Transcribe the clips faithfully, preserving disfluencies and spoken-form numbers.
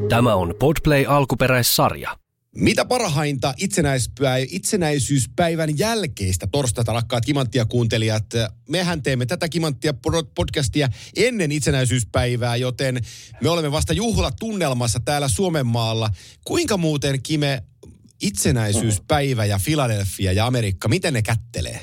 Tämä on Podplay alkuperäissarja. Mitä parhainta itsenäispäivä, itsenäisyyspäivän jälkeistä torstaita, rakkaat Kimanttia-kuuntelijat? Mehän teemme tätä Kimanttia-podcastia ennen itsenäisyyspäivää, joten me olemme vasta juhlatunnelmassa täällä Suomenmaalla. Kuinka muuten, Kime, itsenäisyyspäivä ja Philadelphia ja Amerikka, miten ne kättelee?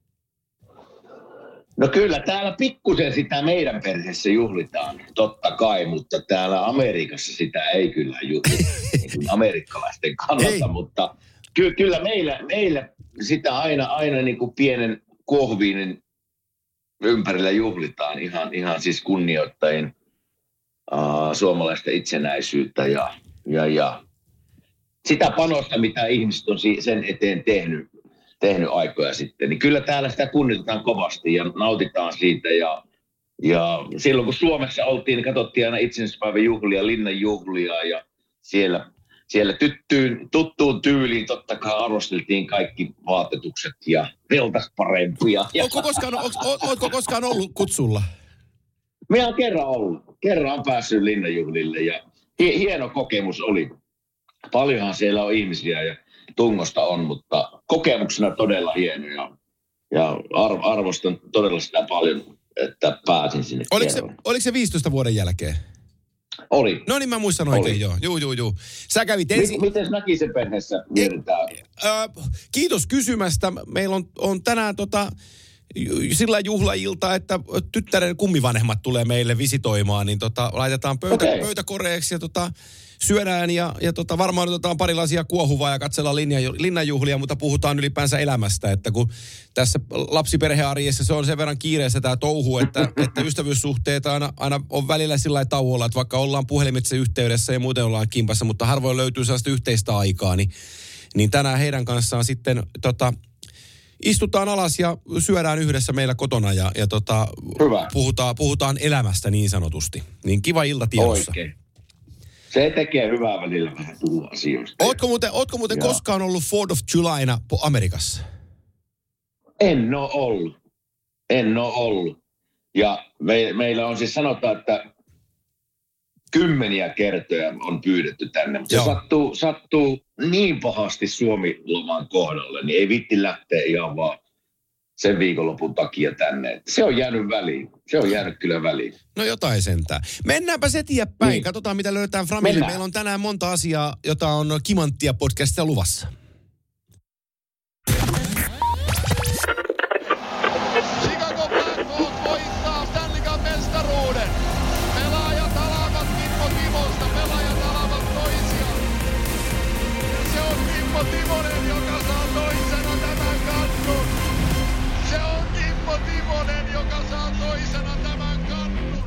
No kyllä, täällä pikkusen sitä meidän perheessä juhlitaan, totta kai, mutta täällä Amerikassa sitä ei kyllä juhlita, niin amerikkalaisten kannalta, ei. Mutta ky- kyllä meillä, meillä sitä aina, aina niin kuin pienen kuohuviinin ympärillä juhlitaan ihan, ihan siis kunnioittain uh, suomalaista itsenäisyyttä ja, ja, ja sitä panosta, mitä ihmiset on sen eteen tehnyt. tehnyt aikoja sitten, niin kyllä täällä sitä kunnioitetaan kovasti ja nautitaan siitä. Ja, ja silloin kun Suomessa oltiin, niin katsottiin aina itsenäisyyspäivän juhlia, linnan juhlia ja siellä, siellä tyttyyn, tuttuun tyyliin totta kai arvosteltiin kaikki vaatetukset ja veltas parempia. Oletko koskaan, ootko koskaan ollut kutsulla? Minä olen kerran ollut. Kerran on päässyt linnanjuhlille ja hieno kokemus oli. Paljonhan siellä on ihmisiä ja tungosta on, mutta kokemuksena todella hieno ja, ja arv, arvostan todella sitä paljon, että pääsin sinne. Oliko se, oliko se viisitoista vuoden jälkeen? Oli. No niin, mä muistan oikein, Oli. joo. Juu, juu, juu. Sä kävit ensin... Miten Mäkisen perheessä vietetään? Äh, kiitos kysymästä. Meillä on, on tänään tota, sillä juhlailta, että tyttären kummivanhemmat tulee meille visitoimaan, niin tota, laitetaan pöytä, okay. pöytäkoreeksi ja tota... syödään ja, ja tota, varmaan otetaan parilaisia kuohuvaa ja katsellaan linnanjuhlia, mutta puhutaan ylipäänsä elämästä, että kun tässä lapsiperhearjessa se on sen verran kiireessä tämä touhu, että, että ystävyyssuhteet aina, aina on välillä sillä lailla tauolla, että vaikka ollaan puhelimitse yhteydessä ja muuten ollaan kimpassa, mutta harvoin löytyy sellaista yhteistä aikaa, niin, niin tänään heidän kanssaan sitten tota, istutaan alas ja syödään yhdessä meillä kotona ja, ja tota, puhutaan, puhutaan elämästä niin sanotusti. Niin kiva ilta tiedossa. Oikein. Se tekee hyvää välillä vähän puhua asioista. Ootko muuten, ootko muuten koskaan ollut fourth of Julyna Amerikassa? En ole ollut. En ole ollut. Ja me, meillä on siis sanotaan, että kymmeniä kertoja on pyydetty tänne. Mutta se sattuu, sattuu niin pahasti Suomi-loman kohdalle, niin ei vitti lähteä ihan vaan sen viikonlopun takia tänne. Se on jäänyt väliin. Se on jäänyt kyllä väliin. No jotain sentään. Mennäänpä se eteenpäin. Niin. Katsotaan, mitä löydetään Framille. Meillä on tänään monta asiaa, jota on Kimanttia podcastissa luvassa. Chicago Blackhawks voittaa Stanley Cup -mestaruuden. Pelaajat alavat Kimmo Timosta. Pelaajat alavat toisiaan. Se on Kimmo Timonen, joka saa toisena tämän kannun. Se on Kimmo Timonen, joka saa toisena tämän kannun.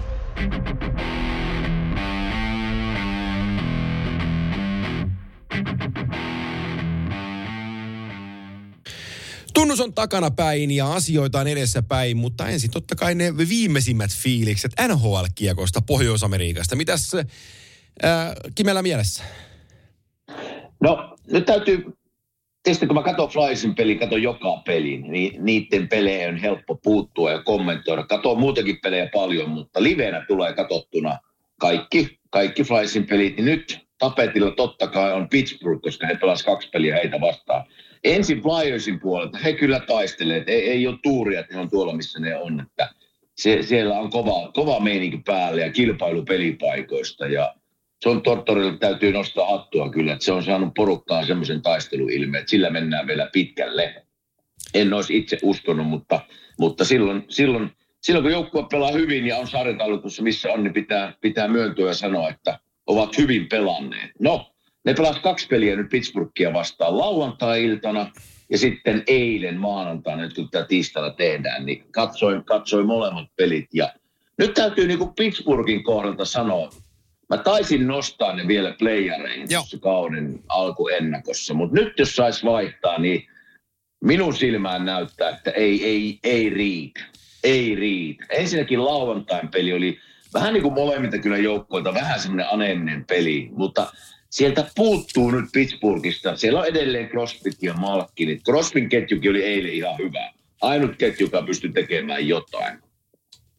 Tunnus on takana päin ja asioita on edessä päin, mutta ensin totta kai ne viimeisimmät fiilikset N H L-kiekosta Pohjois-Amerikasta. Mitäs äh, Kimellä mielessä? No, nyt täytyy... Tietysti kun mä katson Flyersin pelin, katson joka pelin, niin niiden pelejä on helppo puuttua ja kommentoida. Katson muutenkin pelejä paljon, mutta livenä tulee katsottuna kaikki, kaikki Flyersin pelit. Niin nyt tapetilla totta kai on Pittsburgh, koska he pelasivat kaksi peliä heitä vastaan. Ensin Flyersin puolelta, he kyllä taistelee, ei, ei ole tuuria, että he on tuolla, missä ne on. Että se, siellä on kova, kova meininki päällä ja kilpailu pelipaikoista ja John Tortorille täytyy nostaa hattua kyllä, että se on saanut porukkaan semmoisen taisteluilmeen, että sillä mennään vielä pitkälle. En olisi itse uskonut, mutta, mutta silloin, silloin, silloin kun joukkue pelaa hyvin ja on sarjataulutussa missä on, niin pitää, pitää myöntyä ja sanoa, että ovat hyvin pelanneet. No, ne pelasivat kaksi peliä nyt Pittsburghia vastaan lauantai-iltana ja sitten eilen maanantaina, nyt kun tätä tiistaina tehdään, niin katsoin, katsoin molemmat pelit. Ja nyt täytyy niin kuin Pittsburghin kohdalta sanoa, mä taisin nostaa ne vielä playereihin tuossa kauden alkuennakossa, mutta nyt jos sais vaihtaa, niin minun silmään näyttää, että ei, ei, ei riitä. Ei riitä. Ensinnäkin lauantain peli oli vähän niin kuin molemmilta kyllä joukkoilta, vähän semmoinen aneeminen peli, mutta sieltä puuttuu nyt Pittsburghista. Siellä on edelleen Crosbyt ja Malkinit. Crosbyn ketjukin oli eilen ihan hyvä. Ainut ketju, joka pystyi tekemään jotain.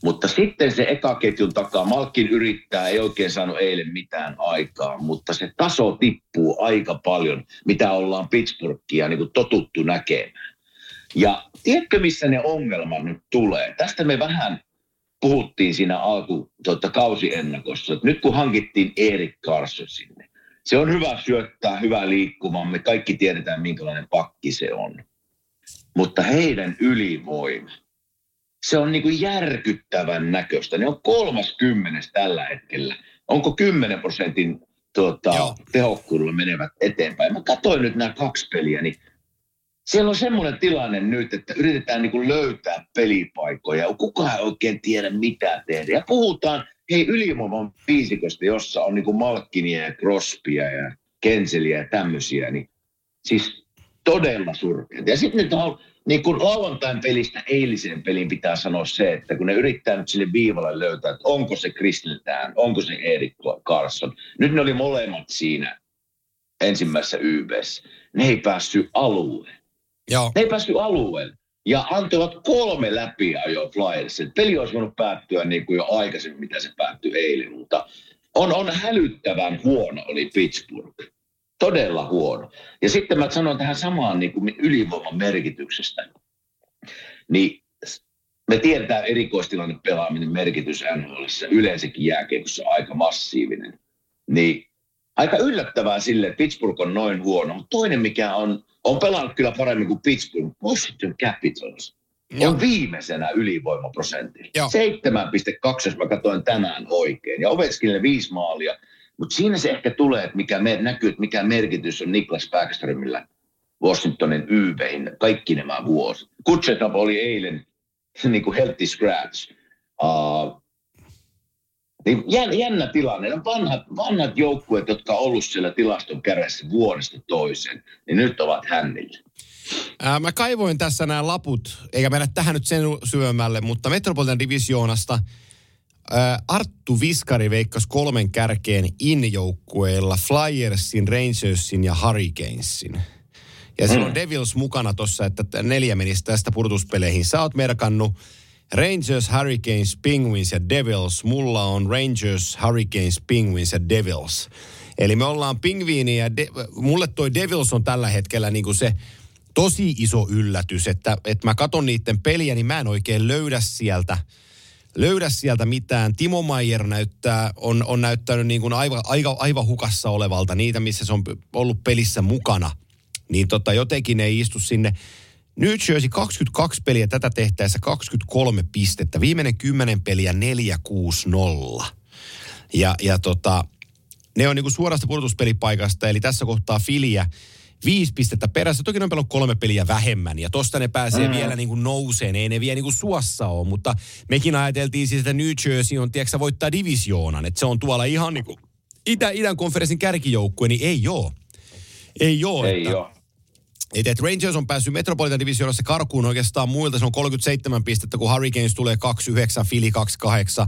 Mutta sitten se ekaketjun takaa, Malkin yrittää, ei oikein saanut eilen mitään aikaa, mutta se taso tippuu aika paljon, mitä ollaan Pittsburghia niin kuin totuttu näkemään. Ja tiedätkö, missä ne ongelmat nyt tulee? Tästä me vähän puhuttiin siinä alku tuota, kausiennakossa. Nyt kun hankittiin Erik Karlsson sinne, se on hyvä syöttää, hyvä liikkumaan. Me kaikki tiedetään, minkälainen pakki se on. Mutta heidän ylivoima, se on niin kuin järkyttävän näköistä. Ne on kolmaskymmenes tällä hetkellä. Onko kymmenen prosentin tuota, tehokkuudella menevät eteenpäin? Mä katsoin nyt nämä kaksi peliä, niin siellä on semmoinen tilanne nyt, että yritetään niin kuin löytää pelipaikkoja. Kukaan ei oikein tiedä, mitä tehdä. Ja puhutaan, hei, ylivoiman viisikosta, jossa on niin kuin Malkkinia ja Crosbya ja Kenseliä ja tämmöisiä. Niin, siis todella surkeita. Ja sitten nyt on, niin kuin lauantain pelistä eiliseen peliin pitää sanoa se, että kun ne yrittää nyt sille viivalle löytää, että onko se Kristeltään, onko se Erik Karlsson. Nyt ne oli molemmat siinä ensimmäisessä Y B:ssä. Ne ei päässyt alueen. Joo. Ne ei päässyt alueelle ja antoivat kolme läpi jo Flyersin. Peli olisi voinut päättyä niin kuin jo aikaisemmin, mitä se päättyi eilen, mutta on, on hälyttävän huono oli Pittsburgh. Todella huono. Ja sitten mä sanon tähän samaan niin kuin ylivoiman merkityksestä. Niin me tiedetään erikoistilanne pelaaminen merkitys N H L:ssä, yleensäkin jääkiekossa aika massiivinen. Niin aika yllättävää sille, että Pittsburgh on noin huono. Mutta toinen, mikä on, on pelannut kyllä paremmin kuin Pittsburgh, Washington Capitals, Joo. on viimeisenä ylivoimaprosentilla. seitsemän pilkku kaksi, jos mä katsoin tänään oikein. Ja Ovechkinille viisi maalia. Mutta siinä se ehkä tulee, että mikä me, näkyy, että mikä merkitys on Niklas Backströmillä Washingtonin Y B:hin kaikki nämä vuosi. Kutsetov oli eilen niin kuin healthy scratch. Uh, Niin jännä tilanne. Ne vanhat, vanhat joukkueet, jotka on ollut siellä tilaston kärjessä vuodesta toiseen, niin nyt ovat hännillä. Ää, mä kaivoin tässä nämä laput, eikä mennä tähän nyt sen syömälle, mutta Metropolitan Divisioonasta ää, Arttu Viskari veikkasi kolmen kärkeen in-joukkueilla Flyersin, Rangersin ja Hurricanesin. Ja siellä on Devils mukana tuossa, että neljä menisi tästä purtuspeleihin. Sä oot merkannut Rangers, Hurricanes, Penguins ja Devils. Mulla on Rangers, Hurricanes, Penguins ja Devils. Eli me ollaan pingviini ja de- mulle toi Devils on tällä hetkellä niinku se tosi iso yllätys, että, että mä katon niiden peliä, niin mä en oikein löydä sieltä, löydä sieltä mitään. Timo Meier näyttää, on, on näyttänyt niin kuin aivan, aivan, aivan hukassa olevalta niitä, missä se on ollut pelissä mukana. Niin tota, jotenkin ei istu sinne. New Jersey kaksikymmentäkaksi peliä tätä tehtäessä kaksikymmentäkolme pistettä. Viimeinen kymmenen peliä neljä kuusi nolla. Ja, ja tota, ne on niinku suorasta pudotuspelipaikasta, eli tässä kohtaa Filiä viisi pistettä perässä. Toki ne on pelannut kolme peliä vähemmän, ja tosta ne pääsee mm. vielä niinku nouseen. Ei ne vielä niinku suossa ole, mutta mekin ajateltiin siis, että New Jersey on, tiedätkö, voittaa divisioonan. Että se on tuolla ihan niinku Itä, idän konferenssin kärkijoukkue, niin ei oo. Ei oo. Ei että, oo. Että et Rangers on päässyt Metropolitan Divisioonassa karkuun oikeastaan muilta. Se on kolmekymmentäseitsemän pistettä, kun Hurricanes tulee kaksikymmentäyhdeksän, Philly kaksikymmentäkahdeksan.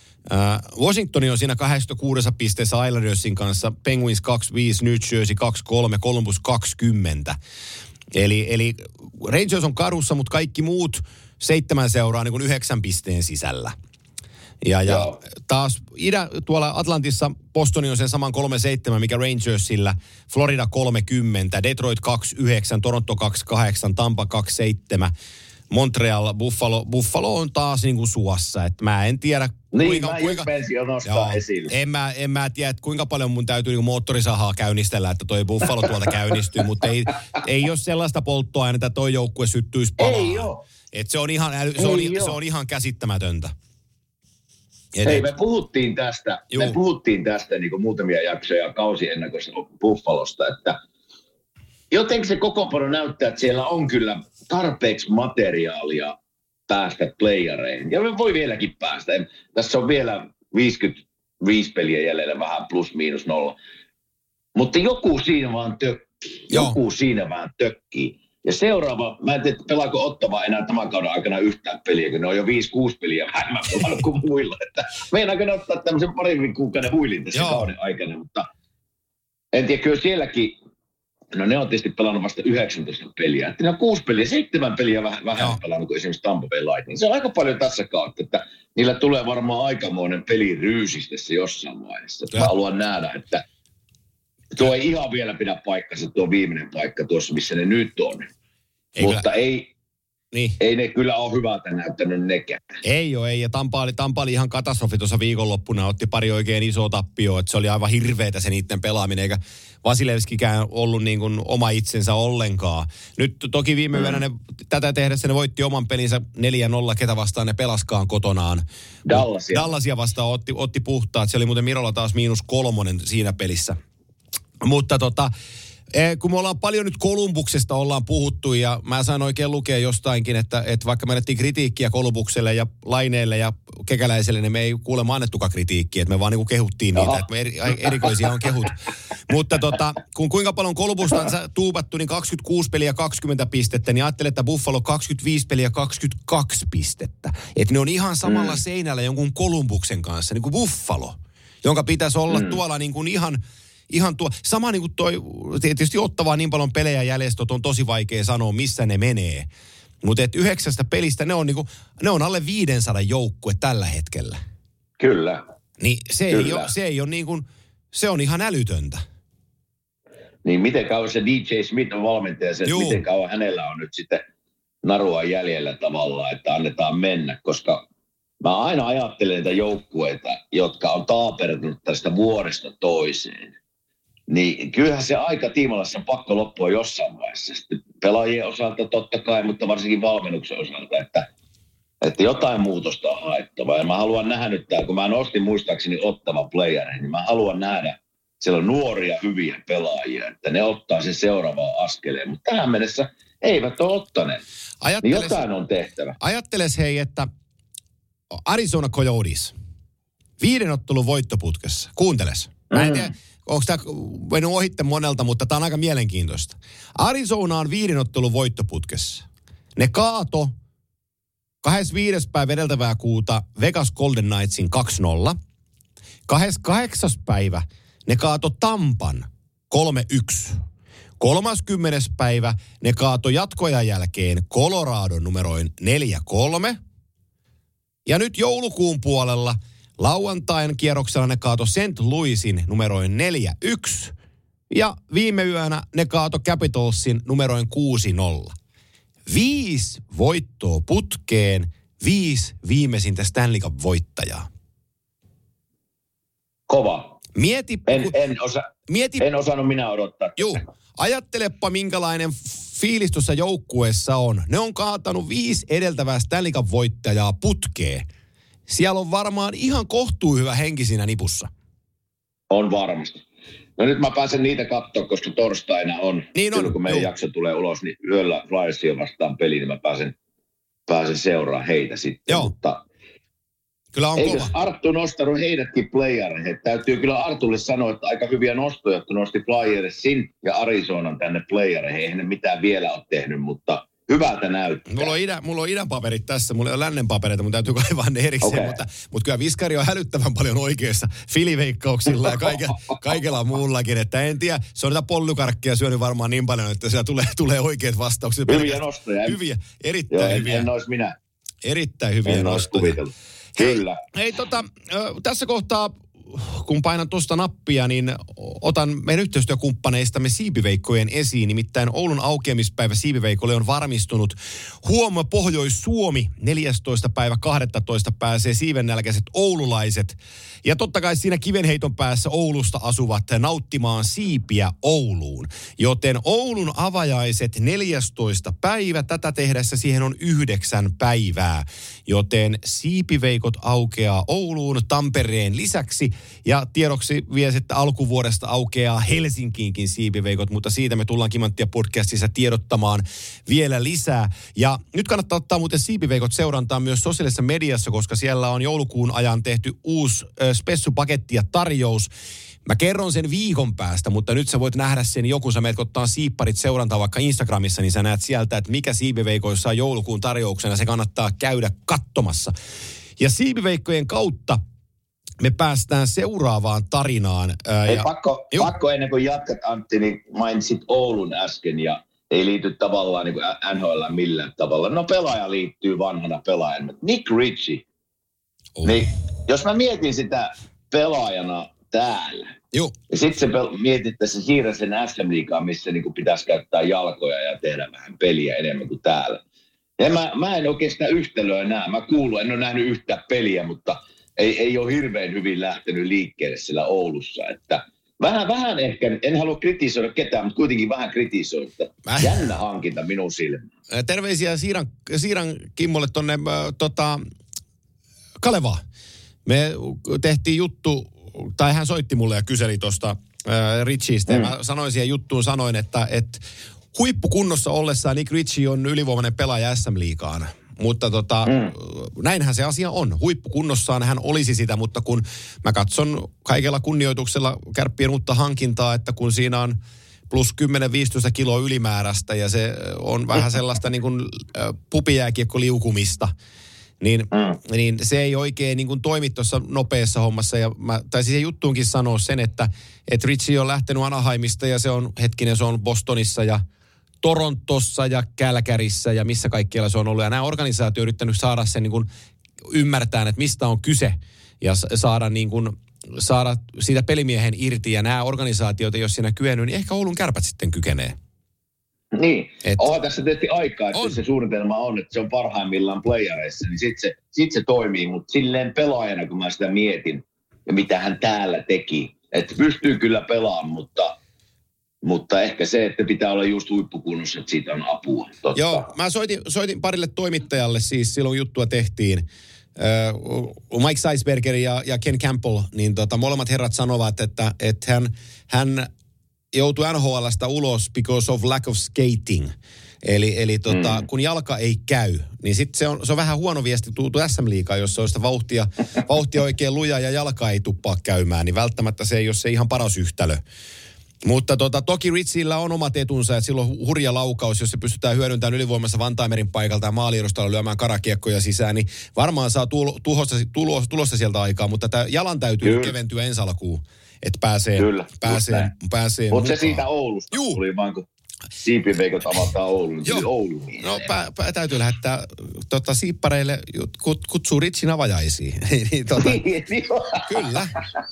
Uh, Washington on siinä kahdeksankymmentäkuusi pisteessä Islandersin kanssa, Penguins kaksikymmentäviisi, New Jersey kaksikymmentäkolme, Columbus kaksikymmentä. Eli, eli Rangers on karussa, mutta kaikki muut seitsemän seuraa niin kuin yhdeksän pisteen sisällä. Ja, ja taas idä, tuolla Atlantissa Bostoni on sen saman kolmekymmentäseitsemän, mikä Rangersillä, Florida kolmekymmentä, Detroit kaksikymmentäyhdeksän, Toronto kaksikymmentäkahdeksan, Tampa kaksikymmentäseitsemän, Montreal, Buffalo, Buffalo on taas niin kuin suossa, että mä en tiedä niin, kuinka... mä kuinka just jo nostaa esille. En mä, en mä tiedä, että kuinka paljon mun täytyy niin moottorisahaa käynnistellä, että toi Buffalo tuolta käynnistyy, mutta ei, ei ole sellaista polttoainetta, että toi joukkue syttyisi palaan. Ei oo. Et se on ihan, se on, se on ihan käsittämätöntä. Et Hei, me puhuttiin tästä, Juu. me puhuttiin tästä niin kuin muutamia jaksoja kausiennakossa Buffalosta, että jotenkin se kokoonpano näyttää, että siellä on kyllä tarpeeksi materiaalia päästä playereihin. Ja me voi vieläkin päästä. Tässä on vielä viisikymmentäviisi peliä jäljellä, vähän plus miinus nolla. Mutta joku siinä vaan tökkii. Joo. Joku siinä vaan tökkii. Ja seuraava, mä en tiedä, pelaako Ottava enää tämän kauden aikana yhtään peliä, kun ne on jo viisi kuusi peliä vähemmän pelannut kuin muilla. Että meinaanko ne ottaa tämmöisen parin kuukauden huilin tässä Joo. kauden aikana, mutta en tiedä, kyllä sielläkin no ne on tietysti pelannut vasta yhdeksäntoista peliä. Että ne on kuusi peliä, seitsemän peliä vähän, vähän pelannut kuin esimerkiksi Tampa Bay Lightning. Se on aika paljon tässä kautta, että niillä tulee varmaan aikamoinen peli ryysistessä jossain vaiheessa. Mä haluan nähdä, että tuo ei ihan vielä pidä paikkansa, tuo viimeinen paikka tuossa, missä ne nyt on. Ei Mutta ei... Niin. Ei ne kyllä ole hyvältä näyttänyt nekään. Ei ole, ei. Ja Tampa oli, Tampa oli ihan katastrofi tuossa viikonloppuna. Otti pari oikein isoa tappioa. Että se oli aivan hirveetä se niiden pelaaminen. Eikä Vasilevskikään ollut niin kuin oma itsensä ollenkaan. Nyt toki viime mm. yönä ne, tätä tehdessä ne voitti oman pelinsä neljä nolla, ketä vastaan ne pelaskaan kotonaan. Dallasia. Dallasia vastaan otti, otti puhtaat. Se oli muuten Mirolla taas miinus kolmonen siinä pelissä. Mutta tota... Kun me ollaan paljon nyt Kolumbuksesta ollaan puhuttu ja mä sain oikein lukea jostainkin, että, että vaikka me annettiin kritiikkiä Kolumbukselle ja Laineelle ja Kekäläiselle, niin me ei kuulemma annettukaan kritiikkiä, että me vaan niin kuin kehuttiin niitä, Aha. että me eri, erikoisia on kehut. Mutta tota, kun kuinka paljon Kolumbusta on tuupattu, niin kaksikymmentäkuusi peliä kaksikymmentä pistettä, niin ajattelin, että Buffalo kaksikymmentäviisi peliä kaksikymmentäkaksi pistettä. Että ne on ihan samalla mm. seinällä jonkun Kolumbuksen kanssa, niin kuin Buffalo, jonka pitäisi olla mm. tuolla niin kuin ihan... Ihan tuo, sama niin kuin toi, tietysti Ottavaa niin paljon pelejä jäljessä, on tosi vaikea sanoa, missä ne menee. Mutta et yhdeksästä pelistä ne on, niin kuin, ne on alle viisisataa joukkue tällä hetkellä. Kyllä. Niin se Kyllä. ei ole, se ei ole niin kuin, se on ihan älytöntä. Niin miten kauan se D J Smith on valmentaja, se, miten kauan hänellä on nyt sitten narua jäljellä tavallaan, että annetaan mennä, koska mä aina ajattelen niitä joukkueita, jotka on taapertunut tästä vuodesta toiseen. Niin kyllähän se aika tiimalassa on pakko loppua jossain vaiheessa. Sitten pelaajien osalta totta kai, mutta varsinkin valmennuksen osalta, että, että jotain muutosta on haettava. Ja mä haluan nähdä nyt täällä, kun mä nostin muistaakseni Ottavan playerin, niin mä haluan nähdä, siellä on nuoria hyviä pelaajia, että ne ottaa sen seuraavaan askeleen. Mutta tähän mennessä eivät ole ottaneet. Niin jotain on tehtävä. Ajatteles hei, että Arizona Coyotes, viiden ottelun voittoputkessa. Kuunteles. Mä en tiedä, onko tämä mennyt ohitte monelta, mutta tämä on aika mielenkiintoista. Arizona on viiden ottelun voittoputkessa. Ne kaato kahdeskymmenesviides päivä edeltävää kuuta Vegas Golden Knightsin kaksi nolla. kahdeskymmeneskahdeksas päivä ne kaato Tampan kolme yksi. kolmaskymmenes päivä ne kaato jatkoajan jälkeen Colorado numeroin neljä kolme. Ja nyt joulukuun puolella lauantain kierroksella ne kaato Saint Louisin numeroin neljä yksi. Ja viime yönä ne kaato Capitalsin numeroin kuusi nolla. Viisi voittoa putkeen, viisi viimeisintä Stanley Cup voittajaa. Kova. Mieti, en, en, osa, mieti, en osannut minä odottaa. Juu, ajattelepa minkälainen fiilis tuossa joukkueessa on. Ne on kaatanut viisi edeltävää Stanley Cup voittajaa putkeen. Siellä on varmaan ihan kohtuu hyvä henki siinä nipussa. On varmasti. No nyt mä pääsen niitä katsoa, koska torstaina on, niin on silloin kun meidän juu. jakso tulee ulos, niin yöllä Flyersia vastaan peliin, niin mä pääsen, pääsen seuraamaan heitä sitten. Joo. Mutta kyllä on eikös kova. Arttu nostanut heidätkin playereihin? Täytyy kyllä Artulle sanoa, että aika hyviä nostoja, että nosti Flyersin ja Arizonan tänne playereihin. Eihän ne mitään vielä ole tehnyt, mutta hyvältä näyttää. Mulla on, idän, mulla on idän paperit tässä, mulla ei ole lännen papereita, mun täytyy kaivaa ne erikseen, okay. mutta, mutta kyllä Viskari on hälyttävän paljon oikeassa filiveikkauksilla ja kaikella, kaikella muullakin, että en tiedä, se on niitä pollukarkkeja syönyt varmaan niin paljon, että siellä tulee, tulee oikeat vastaukset. Hyviä nostoja. Hyviä, erittäin Joo, en, hyviä. En olisi minä. Erittäin hyviä en nostoja. Kyllä. Hei, hei tota, tässä kohtaa, kun painan tuosta nappia, niin otan meidän yhteistyökumppaneistamme Siipiveikkojen esiin. Nimittäin Oulun aukeamispäivä Siipiveikolle on varmistunut. Huomo Pohjois-Suomi, neljästoista päivä kahdennellatoista pääsee siivennälkäiset oululaiset. Ja totta kai siinä kivenheiton päässä Oulusta asuvat nauttimaan siipiä Ouluun. Joten Oulun avajaiset neljästoista päivä, tätä tehdessä siihen on yhdeksän päivää. Joten Siipiveikot aukeaa Ouluun Tampereen lisäksi. Ja tiedoksi vielä, että alkuvuodesta aukeaa Helsinkiinkin Siipiveikot, mutta siitä me tullaan Kimanttia podcastissa tiedottamaan vielä lisää. Ja nyt kannattaa ottaa muuten Siipiveikot seurantaan myös sosiaalisessa mediassa, koska siellä on joulukuun ajan tehty uusi äh, spessupaketti ja tarjous. Mä kerron sen viikon päästä, mutta nyt sä voit nähdä sen joku, sä meet ottaa siipparit seurantaa vaikka Instagramissa, niin sä näet sieltä, että mikä Siipiveikoissa on joulukuun tarjouksena, se kannattaa käydä katsomassa. Ja Siipiveikkojen kautta me päästään seuraavaan tarinaan. Ää, Ei, ja, pakko, pakko ennen kuin jatkat, Antti, niin mainitsit Oulun äsken ja ei liity tavallaan niin kuin N H L millään tavalla. No pelaaja liittyy vanhana pelaajana. Nick Ritchie. Oh. Niin, jos mä mietin sitä pelaajana täällä, Joo. ja sitten se pel- mietit, että se siirrä sen S M-liigaan, missä niin kuin pitäisi käyttää jalkoja ja tehdä vähän peliä enemmän kuin täällä. Ja mä, mä en oikein sitä yhtälöä näe. Mä kuulun, en ole nähnyt yhtään peliä, mutta ei, ei ole hirveän hyvin lähtenyt liikkeelle siellä Oulussa. Että vähän, vähän ehkä, en halua kritisoida ketään, mutta kuitenkin vähän kritisoida. Mä... Jännä hankinta minun silmään. Terveisiä Siiran, Siiran Kimmolle tonne äh, tota, Kalevaan. Me tehtiin juttu, tai hän soitti mulle ja kyseli tuosta äh, Ritchiestä. Mm. Mä sanoin siihen juttuun, sanoin, että et huippukunnossa ollessaan Nick Ritchie on ylivoimainen pelaaja S M-liigaan. Mutta tota, mm. näinhän se asia on. Huippukunnossaan hän olisi sitä, mutta kun mä katson kaikella kunnioituksella Kärppien uutta hankintaa, että kun siinä on plus kymmenen viisitoista kiloa ylimääräistä ja se on vähän sellaista niin kuin pupijääkiekkoliukumista, niin, mm. niin se ei oikein niin kuin toimi tuossa nopeassa hommassa. Ja mä taisin siihen juttuunkin sanoa sen, että, että Ritchie on lähtenyt Anaheimista ja se on hetkinen, se on Bostonissa ja Torontossa ja Kälkärissä ja missä kaikkialla se on ollut. Ja nämä organisaatio on yrittänyt saada sen niin kuin ymmärtää, että mistä on kyse ja saada, niin kuin, saada siitä pelimiehen irti. Ja nämä organisaatiot, jos siinä kyennyt, niin ehkä Oulun Kärpät sitten kykenee. Niin, onhan tässä tietysti aikaa, että on. Se suunnitelma on, että se on parhaimmillaan playareissa, niin sitten se, sit se toimii. Mutta silleen pelaajana, kun mä sitä mietin ja mitä hän täällä teki, että pystyy kyllä pelaamaan, mutta... Mutta ehkä se, että pitää olla just huippukunnossa, että siitä on apua. Totta. Joo, mä soitin, soitin parille toimittajalle siis silloin juttua tehtiin. Uh, Mike Seisberger ja, ja Ken Campbell, niin tota, molemmat herrat sanovat, että, että hän, hän joutui N H L:stä ulos because of lack of skating. Eli, eli tota, mm. kun jalka ei käy, niin sitten se on, se on vähän huono viesti tultu S M-liigaan, jos se on sitä vauhtia, vauhtia oikein luja ja jalka ei tuppaa käymään, niin välttämättä se ei ole se ihan paras yhtälö. Mutta tota, toki Ritchillä on omat etunsa, että silloin hurja laukaus, jos se pystytään hyödyntämään ylivoimassa Vantaimerin paikalta ja maaliedustalla lyömään karakiekkoja sisään, niin varmaan saa tulo, tuhosta, tulo, tulosta sieltä aikaa, mutta tämä jalan täytyy Kyllä. keventyä ensi alkuun, että pääsee, Kyllä. pääsee, pääsee Mutta se siitä Oulusta Juu. tuli vaan, kun siipiveikot avataan Oulun, niin Oulun. No pä, pä, täytyy lähettää tota, siippareille, kut, kutsuu Ritchin avajaisiin. niin, tota, kyllä.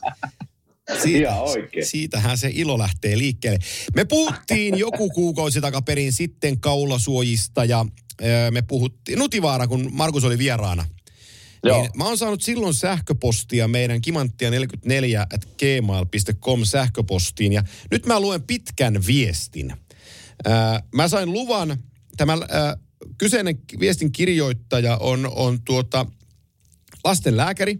Siitä, siitähän se ilo lähtee liikkeelle. Me puhuttiin joku kuukausi takaperin sitten kaulasuojista ja ö, me puhuttiin, Nutivaara, kun Markus oli vieraana. Niin mä oon saanut silloin sähköpostia meidän kimanttia neljäkymmentäneljä at gmail piste com sähköpostiin ja nyt mä luen pitkän viestin. Ö, mä sain luvan, tämä ö, kyseinen viestin kirjoittaja on, on tuota lastenlääkäri,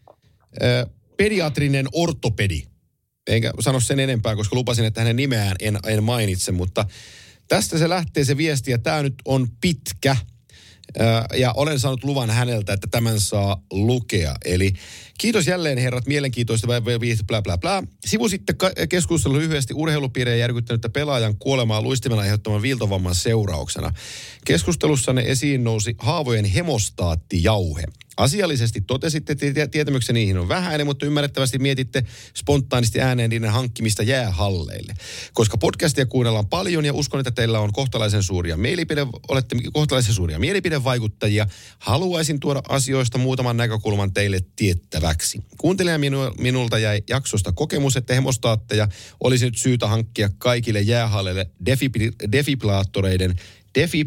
ö, pediatrinen ortopedi. Enkä sano sen enempää, koska lupasin, että hänen nimeään en, en mainitse, mutta tästä se lähtee se viesti, ja tämä nyt on pitkä. Ja olen saanut luvan häneltä, että tämän saa lukea. Eli kiitos jälleen herrat, mielenkiintoista, bla bla bla. Sivusitte keskustelun lyhyesti urheilupiirejä järkyttänyttä pelaajan kuolemaa luistimen aiheuttaman viiltovamman seurauksena. Keskustelussanne esiin nousi haavojen hemostaattijauhe. Asiallisesti totesitte, että tietämykseni niihin on vähäinen, mutta ymmärrettävästi mietitte spontaanisti ääneen niiden hankkimista jäähalleille. Koska podcastia kuunnellaan paljon ja uskon, että teillä on kohtalaisen suuria mielipide, olette kohtalaisen suuria mielipidevaikuttajia, haluaisin tuoda asioista muutaman näkökulman teille tiettäväksi. Kuuntelijan minu, minulta jäi jaksosta kokemus, että hemostaatteja olisi nyt syytä hankkia kaikille jäähalleille defibri- defibrillaattoreiden, defi,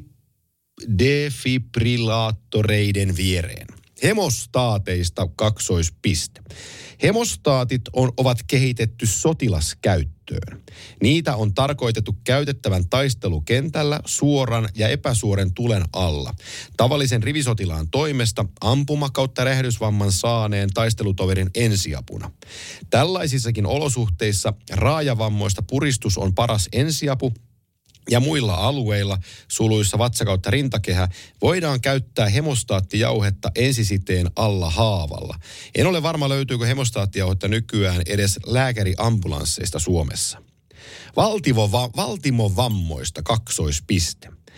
defibrillaattoreiden viereen. Hemostaateista kaksoispiste. Hemostaatit on, ovat kehitetty sotilaskäyttöön. Niitä on tarkoitettu käytettävän taistelukentällä suoran ja epäsuoren tulen alla. Tavallisen rivisotilaan toimesta ampuma kautta räjähdysvamman saaneen taistelutoverin ensiapuna. Tällaisissakin olosuhteissa raajavammoista puristus on paras ensiapu, ja muilla alueilla, suluissa vatsa kautta rintakehä, voidaan käyttää hemostaattijauhetta ensisiteen alla haavalla. En ole varma, löytyykö hemostaattijauhetta nykyään edes lääkäriambulansseista Suomessa. Valtimo, va, valtimovammoista kaksoispiste.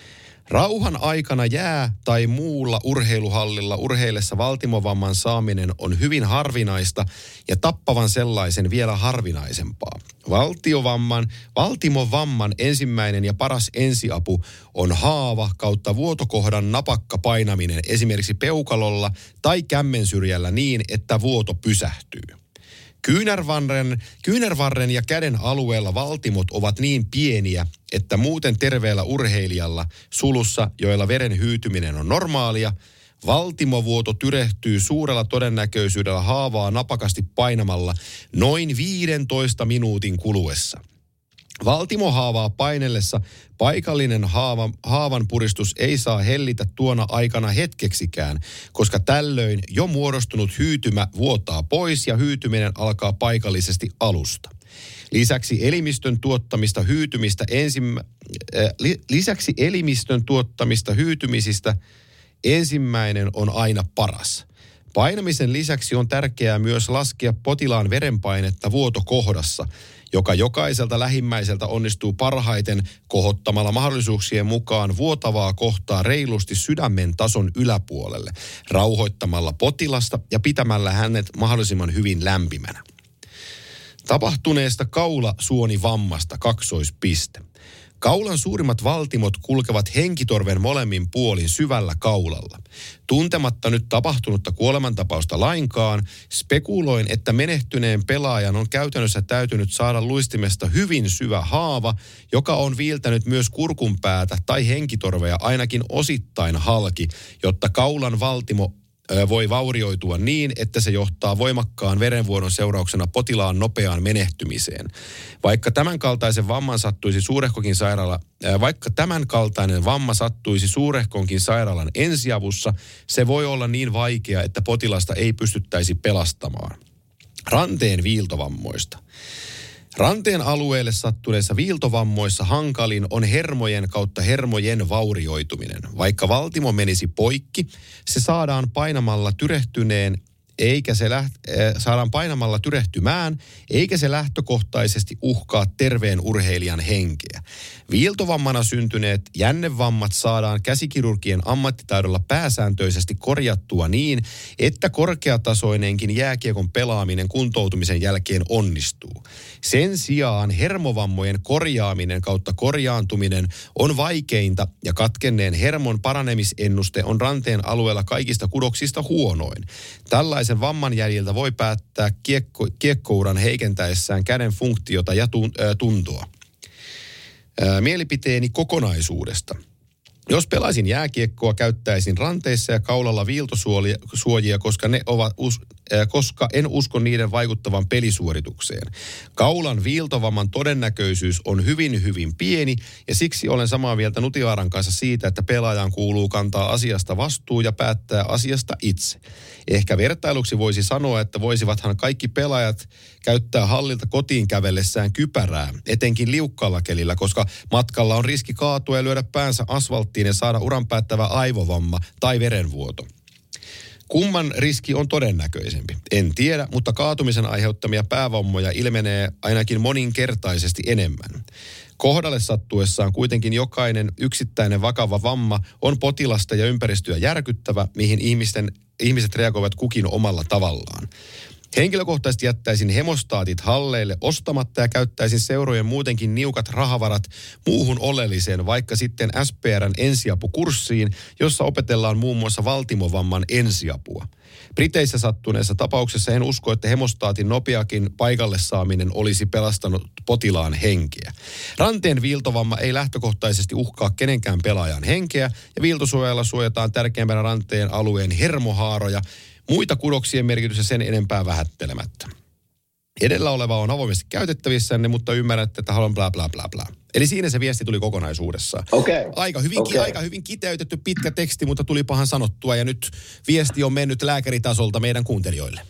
Rauhan aikana jää- tai muulla urheiluhallilla urheillessa valtimovamman saaminen on hyvin harvinaista ja tappavan sellaisen vielä harvinaisempaa. Valtiovamman, valtimovamman ensimmäinen ja paras ensiapu on haava kautta vuotokohdan napakka painaminen esimerkiksi peukalolla tai kämmensyrjällä niin, että vuoto pysähtyy. Kyynärvarren, kyynärvarren ja käden alueella valtimot ovat niin pieniä, että muuten terveellä urheilijalla sulussa, joilla veren hyytyminen on normaalia, valtimovuoto tyrehtyy suurella todennäköisyydellä haavaa napakasti painamalla noin viidentoista minuutin kuluessa. Valtimohaavaa painellessa paikallinen haava, haavan puristus ei saa hellitä tuona aikana hetkeksikään, koska tällöin jo muodostunut hyytymä vuotaa pois ja hyytyminen alkaa paikallisesti alusta. Lisäksi elimistön tuottamista hyytymistä ensimmä, äh, li, lisäksi elimistön tuottamista hyytymisistä ensimmäinen on aina paras. Painamisen lisäksi on tärkeää myös laskea potilaan verenpainetta vuotokohdassa, joka jokaiselta lähimmäiseltä onnistuu parhaiten kohottamalla mahdollisuuksien mukaan vuotavaa kohtaa reilusti sydämen tason yläpuolelle, rauhoittamalla potilasta ja pitämällä hänet mahdollisimman hyvin lämpimänä. Tapahtuneesta kaulasuonivammasta kaksoispiste. Kaulan suurimmat valtimot kulkevat henkitorven molemmin puolin syvällä kaulalla. Tuntematta nyt tapahtunutta kuolemantapausta lainkaan, spekuloin, että menehtyneen pelaajan on käytännössä täytynyt saada luistimesta hyvin syvä haava, joka on viiltänyt myös kurkunpäätä tai henkitorvea ainakin osittain halki, jotta kaulan valtimo voi vaurioitua niin, että se johtaa voimakkaan verenvuodon seurauksena potilaan nopeaan menehtymiseen. Vaikka tämänkaltaisen vamman sattuisi suurehkokin sairaala, vaikka tämänkaltainen vamma sattuisi suurehkonkin sairaalan ensiavussa, se voi olla niin vaikea, että potilasta ei pystyttäisi pelastamaan. Ranteen viiltovammoista. Ranteen alueelle sattuneissa viiltovammoissa hankalin on hermojen kautta hermojen vaurioituminen. Vaikka valtimo menisi poikki, se saadaan painamalla tyrehtyneen, eikä se läht, äh, saadaan painamalla tyrehtymään, eikä se lähtökohtaisesti uhkaa terveen urheilijan henkeä. Viiltovammana syntyneet jännevammat saadaan käsikirurgien ammattitaidolla pääsääntöisesti korjattua niin, että korkeatasoinenkin jääkiekon pelaaminen kuntoutumisen jälkeen onnistuu. Sen sijaan hermovammojen korjaaminen kautta korjaantuminen on vaikeinta ja katkenneen hermon paranemisennuste on ranteen alueella kaikista kudoksista huonoin. Tällaisen vamman jäljiltä voi päättää kiekko, kiekkouran heikentäessään käden funktiota ja tuntoa. Mielipiteeni kokonaisuudesta. Jos pelaisin jääkiekkoa, käyttäisin ranteissa ja kaulalla viiltosuojia, koska, ne ovat, koska en usko niiden vaikuttavan pelisuoritukseen. Kaulan viiltovamman todennäköisyys on hyvin, hyvin pieni ja siksi olen samaa mieltä Nutivaaran kanssa siitä, että pelaajan kuuluu kantaa asiasta vastuu ja päättää asiasta itse. Ehkä vertailuksi voisi sanoa, että voisivathan kaikki pelaajat käyttää hallilta kotiin kävellessään kypärää, etenkin liukkaalla kelillä, koska matkalla on riski kaatua ja lyödä päänsä asfalttiin ja saada uran päättävä aivovamma tai verenvuoto. Kumman riski on todennäköisempi? En tiedä, mutta kaatumisen aiheuttamia päävammoja ilmenee ainakin moninkertaisesti enemmän. Kohdalle sattuessaan kuitenkin jokainen yksittäinen vakava vamma on potilasta ja ympäristöä järkyttävä, mihin ihmisten, ihmiset reagoivat kukin omalla tavallaan. Henkilökohtaisesti jättäisin hemostaatit halleille ostamatta ja käyttäisin seurojen muutenkin niukat rahavarat muuhun oleelliseen, vaikka sitten S P R:n ensiapukurssiin, jossa opetellaan muun muassa valtimovamman ensiapua. Briteissä sattuneessa tapauksessa en usko, että hemostaatin nopeakin paikalle saaminen olisi pelastanut potilaan henkeä. Ranteen viiltovamma ei lähtökohtaisesti uhkaa kenenkään pelaajan henkeä ja viiltosuojalla suojataan tärkeimpänä ranteen alueen hermohaaroja, muita kudoksien merkitystä sen enempää vähättelemättä. Edellä oleva on avoimesti käytettävissänne, mutta ymmärrätte, että haluan bla bla bla bla. Eli siinä se viesti tuli kokonaisuudessaan. Okay. Aika hyvin, okay. aika hyvin kiteytetty pitkä teksti, mutta tuli pahan sanottua ja nyt viesti on mennyt lääkäritasolta meidän kuuntelijoille.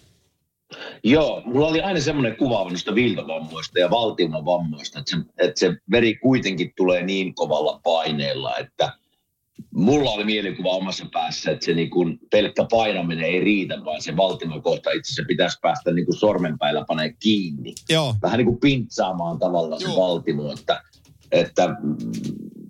Joo, mulla oli aina semmoinen kuva noista viiltovammoista ja valtimovammoista, että se, että se veri kuitenkin tulee niin kovalla paineella, että mulla oli mielikuva omassa päässä, että se niin kuin pelkkä painaminen ei riitä, vaan se valtimokohta itse asiassa pitäisi päästä niin kuin sormenpäillä panee kiinni. Joo. Vähän niin kuin pintsaamaan tavallaan Joo. se valtimo, että, että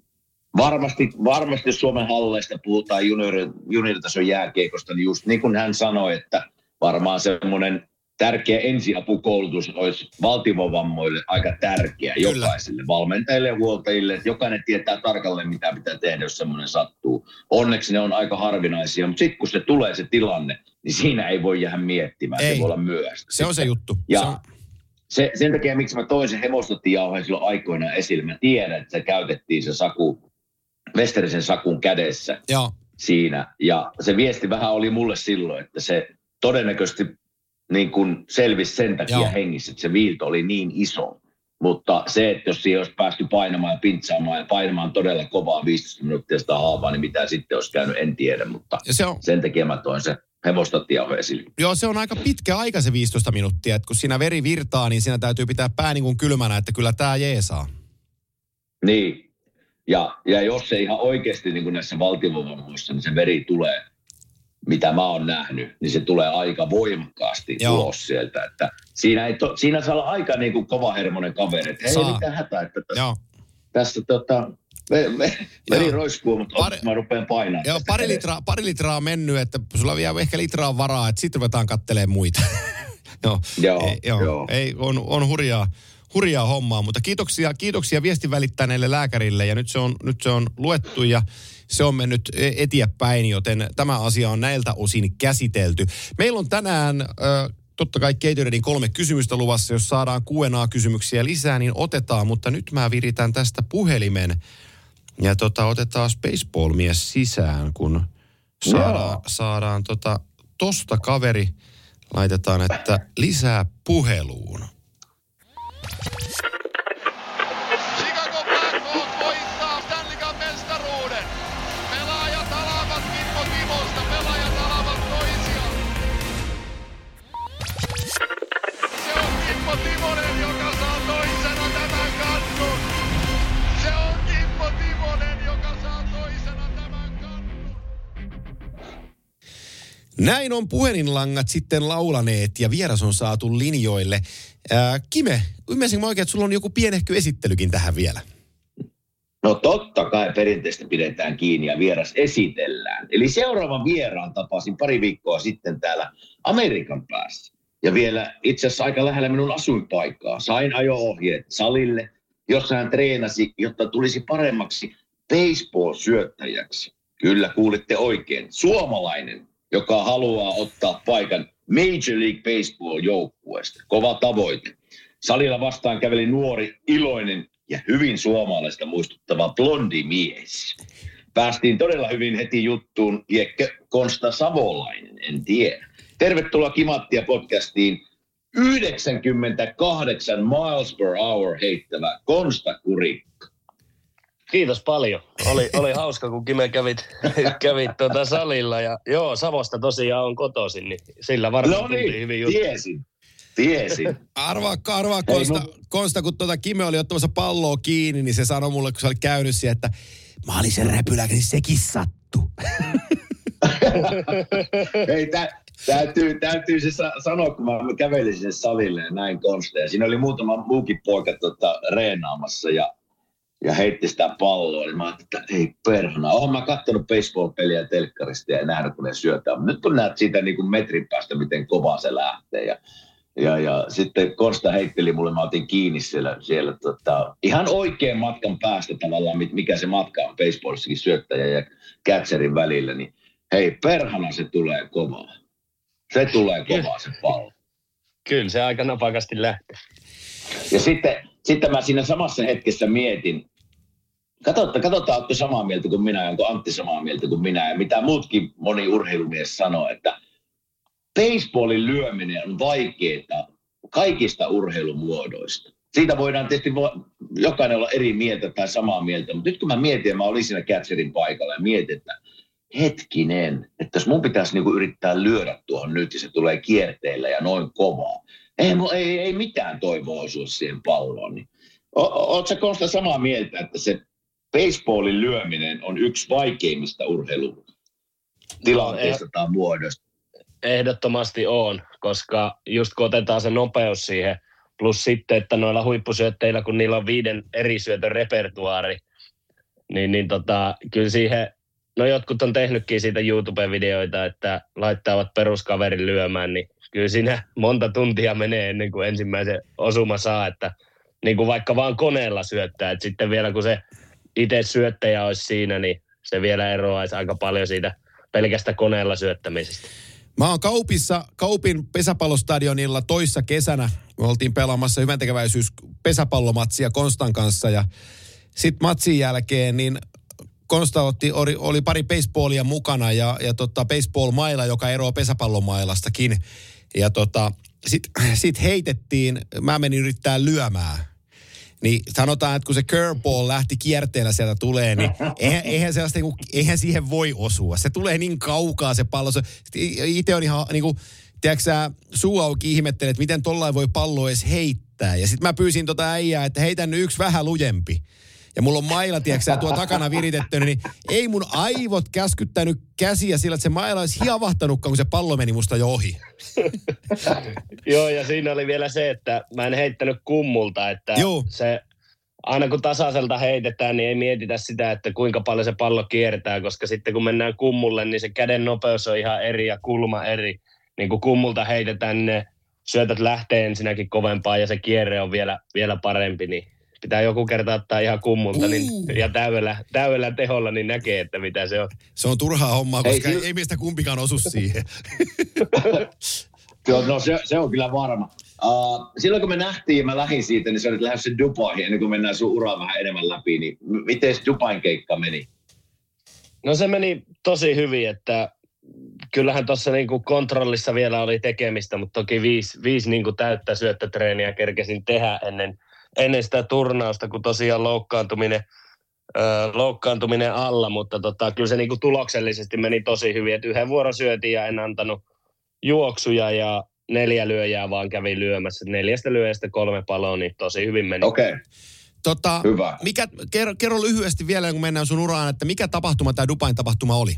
Varmasti, varmasti Suomen halleista puhutaan junior, junioritason jääkiekosta, niin just niin kuin hän sanoi, että varmaan semmoinen tärkeä ensiapukoulutus olisi valtivovammoille aika tärkeä Kyllä. jokaiselle valmentajille ja huoltajille, että jokainen tietää tarkalleen, mitä pitää tehdä, jos semmoinen sattuu. Onneksi ne on aika harvinaisia, mutta sitten kun se tulee se tilanne, niin siinä ei voi jäädä miettimään, ei. Se voi olla myöhäistä. Se on se juttu. Ja se on... se, sen takia, miksi mä toin sen hevostotijauheen silloin aikoinaan esille, mä tiedän, että se käytettiin se saku, Westerisen sakun kädessä Joo. siinä. Ja se viesti vähän oli mulle silloin, että se todennäköisesti niin kuin selvisi sen takia Joo. hengissä, että se viilto oli niin iso. Mutta se, että jos siihen olisi päästy painamaan ja pintsaamaan ja painamaan todella kovaa viisitoista minuuttia sitä haavaa, niin mitä sitten olisi käynyt, en tiedä. Mutta se on... sen takia mä toin se hevostotijauhe esille. Joo, se on aika pitkä aika se viisitoista minuuttia. Että kun siinä veri virtaa, niin siinä täytyy pitää pää niin kuin kylmänä, että kyllä tämä jeesaa. Niin. Ja, ja jos se ihan oikeasti niin kuin näissä valtivovammoissa, niin se veri tulee, mitä mä oon nähnyt, niin se tulee aika voimakkaasti Joo. ulos sieltä. Että siinä, ei to, siinä saa olla aika niin kuin kovahermonen kaveri, että hei, mitä hätää, että tässä, tässä tota, veri roiskuu, mutta pari, mä rupean painamaan. Joo, pari litraa, pari litraa on mennyt, että sulla vielä ehkä litraa varaa, että sitten ruvetaan katselemaan muita. joo, joo, ei, joo, joo. Ei, on, on hurjaa. Hurjaa hommaa, mutta kiitoksia, kiitoksia viestin välittäneelle lääkärille ja nyt se on, nyt se on luettu ja se on mennyt eteenpäin, joten tämä asia on näiltä osin käsitelty. Meillä on tänään äh, totta kai Gatoradin kolme kysymystä luvassa, jos saadaan Q and A-kysymyksiä lisää, niin otetaan, mutta nyt mä viritän tästä puhelimen ja tota, otetaan baseball-mies sisään, kun saadaan, no. saadaan tota, tosta kaveri, laitetaan, että lisää puheluun. Chicago Blackhawks voittaa Stanley Cup -mestaruuden. Pelaajat alavat Kimmo Timosta, pelaajat alavat toisiaan. Se on Kimmo Timonen, joka saa toisena tämän kannun. Se on Kimmo Timonen, joka saa toisena tämän kannun. Näin on puhelinlangat sitten laulaneet ja vieras on saatu linjoille. Ää, Kime, ymmärsinkö mä oikein, että sulla on joku pienehkö esittelykin tähän vielä? No totta kai perinteistä pidetään kiinni ja vieras esitellään. Eli seuraavan vieraan tapasin pari viikkoa sitten täällä Amerikan päässä. Ja vielä itse asiassa aika lähellä minun asuinpaikkaa. Sain ajo-ohjeet salille, jossa hän treenasi, jotta tulisi paremmaksi baseball-syöttäjäksi. Kyllä kuulitte oikein. Suomalainen, joka haluaa ottaa paikan Major League Baseball-joukkueesta. Kova tavoite. Salilla vastaan käveli nuori, iloinen ja hyvin suomalaista muistuttava blondi mies. Päästiin todella hyvin heti juttuun. Liekkö Konsta Savolainen? En tiedä. Tervetuloa Kimattia podcastiin. yhdeksänkymmentäkahdeksan miles per hour heittävä Konsta Kurikka. Kiitos paljon. Oli, oli hauska, kun Kime kävit, kävit tuota salilla. Ja joo, Savosta tosiaan on kotoisin, niin sillä varmaan no niin, tultiin hyvin juttu. tiesin. Tiesin. Arvaa, arvaa Konsta, Konsta, kun tuota Kime oli ottamassa palloa kiinni, niin se sanoi mulle, kun se oli käynyt siihen, että mä olin sen räpyläkä, niin sekin sattu. Ei, tä, täytyy, täytyy se sa- sanoa, kun mä kävelin sinne salille ja näin Konsta. Ja siinä oli muutama muukin poika tota, reenaamassa ja, ja heitti sitä palloa. Niin mä ajattelin, että ei perhana. Oon mä kattonut baseball-peliä telkkarista ja nähnyt, kun ne syötään. Nyt kun näet siitä niin kuin metrin päästä, miten kovaa se lähtee. Ja, ja, ja sitten Konsta heitteli mulle, mä otin kiinni siellä, siellä tota, ihan oikean matkan päästä tavallaan, mikä se matka on baseballissakin syöttäjä ja catcherin välillä. Niin hei, perhana se tulee kovaa. Se tulee kovaa se pallo. Kyllä, se aika napakasti lähtee. Ja sitten, sitten mä siinä samassa hetkessä mietin, katsotaan, katsotaan Otto samaa mieltä kuin minä, onko Antti samaa mieltä kuin minä, ja mitä muutkin moni urheilumies sanoo, että baseballin lyöminen on vaikeaa kaikista urheilumuodoista. Siitä voidaan tietysti jokainen olla eri mieltä tai samaa mieltä, mutta nyt kun mä mietin, mä olin siinä catcherin paikalla ja mietin, että hetkinen, että jos mun pitäisi niinku yrittää lyödä tuohon nyt ja se tulee kierteellä ja noin kovaa. Ei, ei, ei mitään toivoa osua siihen palloon. Niin. Oletko sä Konsta samaa mieltä, että se baseballin lyöminen on yksi vaikeimmista urheilutilanteista no, tai muodosta? Ehdottomasti on, koska just kun otetaan se nopeus siihen, plus sitten, että noilla huippusyötteillä, kun niillä on viiden eri syötön repertuaari, Niin, niin tota, kyllä siihen, no jotkut on tehnytkin siitä YouTube-videoita, että laittavat peruskaverin lyömään, niin kyllä siinä monta tuntia menee ennen kuin ensimmäisen osuma saa, että niin kuin vaikka vaan koneella syöttää, että sitten vielä kun se itse syöttäjä olisi siinä, niin se vielä eroaisi aika paljon siitä pelkästä koneella syöttämisestä. Mä oon Kaupissa, Kaupin pesäpallostadionilla toissa kesänä. Me oltiin pelaamassa hyväntekeväisyys pesäpallomatsia Konstan kanssa ja sitten matsin jälkeen niin Konsta otti, oli, oli pari baseballia mukana ja, ja tota baseball-maila, joka eroaa pesäpallomailastakin. Ja tota, sit, sit heitettiin, mä menin yrittää lyömään. Niin sanotaan, että kun se curveball lähti kierteellä sieltä tulee, niin eihän, eihän, sellaista, niin kuin, eihän siihen voi osua. Se tulee niin kaukaa se pallo. Itse on ihan niin kuin, tiedätkö sä, suu auki ihmettelee, että miten tollain voi pallo edes heittää. Ja sitten mä pyysin tota äijää, että heitän nyt yksi vähän lujempi. Ja mulla on maila, tiedätkö sä, tuo takana viritetty, niin ei mun aivot käskyttänyt käsiä sillä, että se maila olisi hiavahtanutkaan, kun se pallo meni musta jo ohi. Joo, ja siinä oli vielä se, että mä en heittänyt kummulta, että Joo. se aina kun tasaiselta heitetään, niin ei mietitä sitä, että kuinka paljon se pallo kiertää, koska sitten kun mennään kummulle, niin se käden nopeus on ihan eri ja kulma eri. Niin kun kummulta heitetään, niin ne syötöt lähtee ensinnäkin kovempaa ja se kierre on vielä, vielä parempi, niin pitää joku kerta ottaa ihan kummulta uh. niin, ja täydellä, täydellä teholla, niin näkee, että mitä se on. Se on turhaa hommaa, koska ei, ei, ei meistä kumpikaan osu siihen. Joo, no se, se on kyllä varma. Uh, silloin kun me nähtiin ja mä lähdin siitä, niin sä olit lähdössä Dubaihin ennen kuin mennään sun uraa vähän enemmän läpi, niin miten Dubain keikka meni? No se meni tosi hyvin, että kyllähän tuossa niinku kontrollissa vielä oli tekemistä, mutta toki viisi, viisi niinku täyttä syöttötreeniä kerkesin tehdä ennen, ennen sitä turnausta, kun tosiaan loukkaantuminen, ö, loukkaantuminen alla, mutta tota, kyllä se niinku tuloksellisesti meni tosi hyvin, että yhden vuoron syötiin ja en antanut juoksuja ja neljä lyöjää vaan kävin lyömässä. Neljästä lyöjästä kolme paloa, niin tosi hyvin meni. Okei. Okay. Tota, Hyvä. Mikä, kerro, kerro lyhyesti vielä, kun mennään sun uraan, että mikä tapahtuma tämä Dubain tapahtuma oli?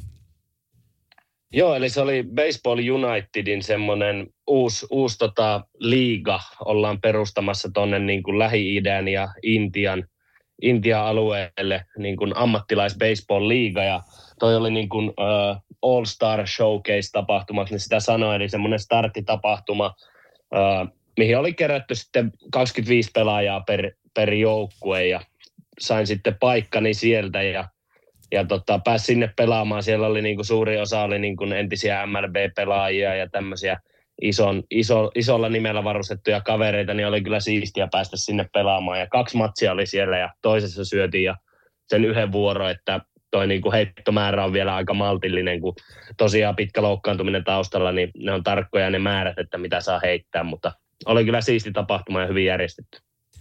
Joo, eli se oli Baseball Unitedin semmoinen uusi, uusi tota, liiga. Ollaan perustamassa tuonne niin kuin Lähi-idän ja Intian, Intian alueelle niin kuin ammattilais-baseball-liiga. Ja toi oli niin kuin uh, All-Star Showcase-tapahtumaksi, niin sitä sanoi, eli semmoinen starttitapahtuma, uh, mihin oli kerätty sitten kaksikymmentäviisi pelaajaa per, per joukkue ja sain sitten paikkani sieltä ja Ja tota, pääsi sinne pelaamaan. Siellä oli niinku suuri osa oli niinku entisiä M L B-pelaajia ja tämmöisiä ison, iso, isolla nimellä varustettuja kavereita, niin oli kyllä siistiä päästä sinne pelaamaan. Ja kaksi matsia oli siellä ja toisessa syötiin ja sen yhden vuoro, että toi niinku heittomäärä on vielä aika maltillinen, kun tosiaan pitkä loukkaantuminen taustalla, niin ne on tarkkoja ne määrät, että mitä saa heittää, mutta oli kyllä siisti tapahtuma ja hyvin järjestetty.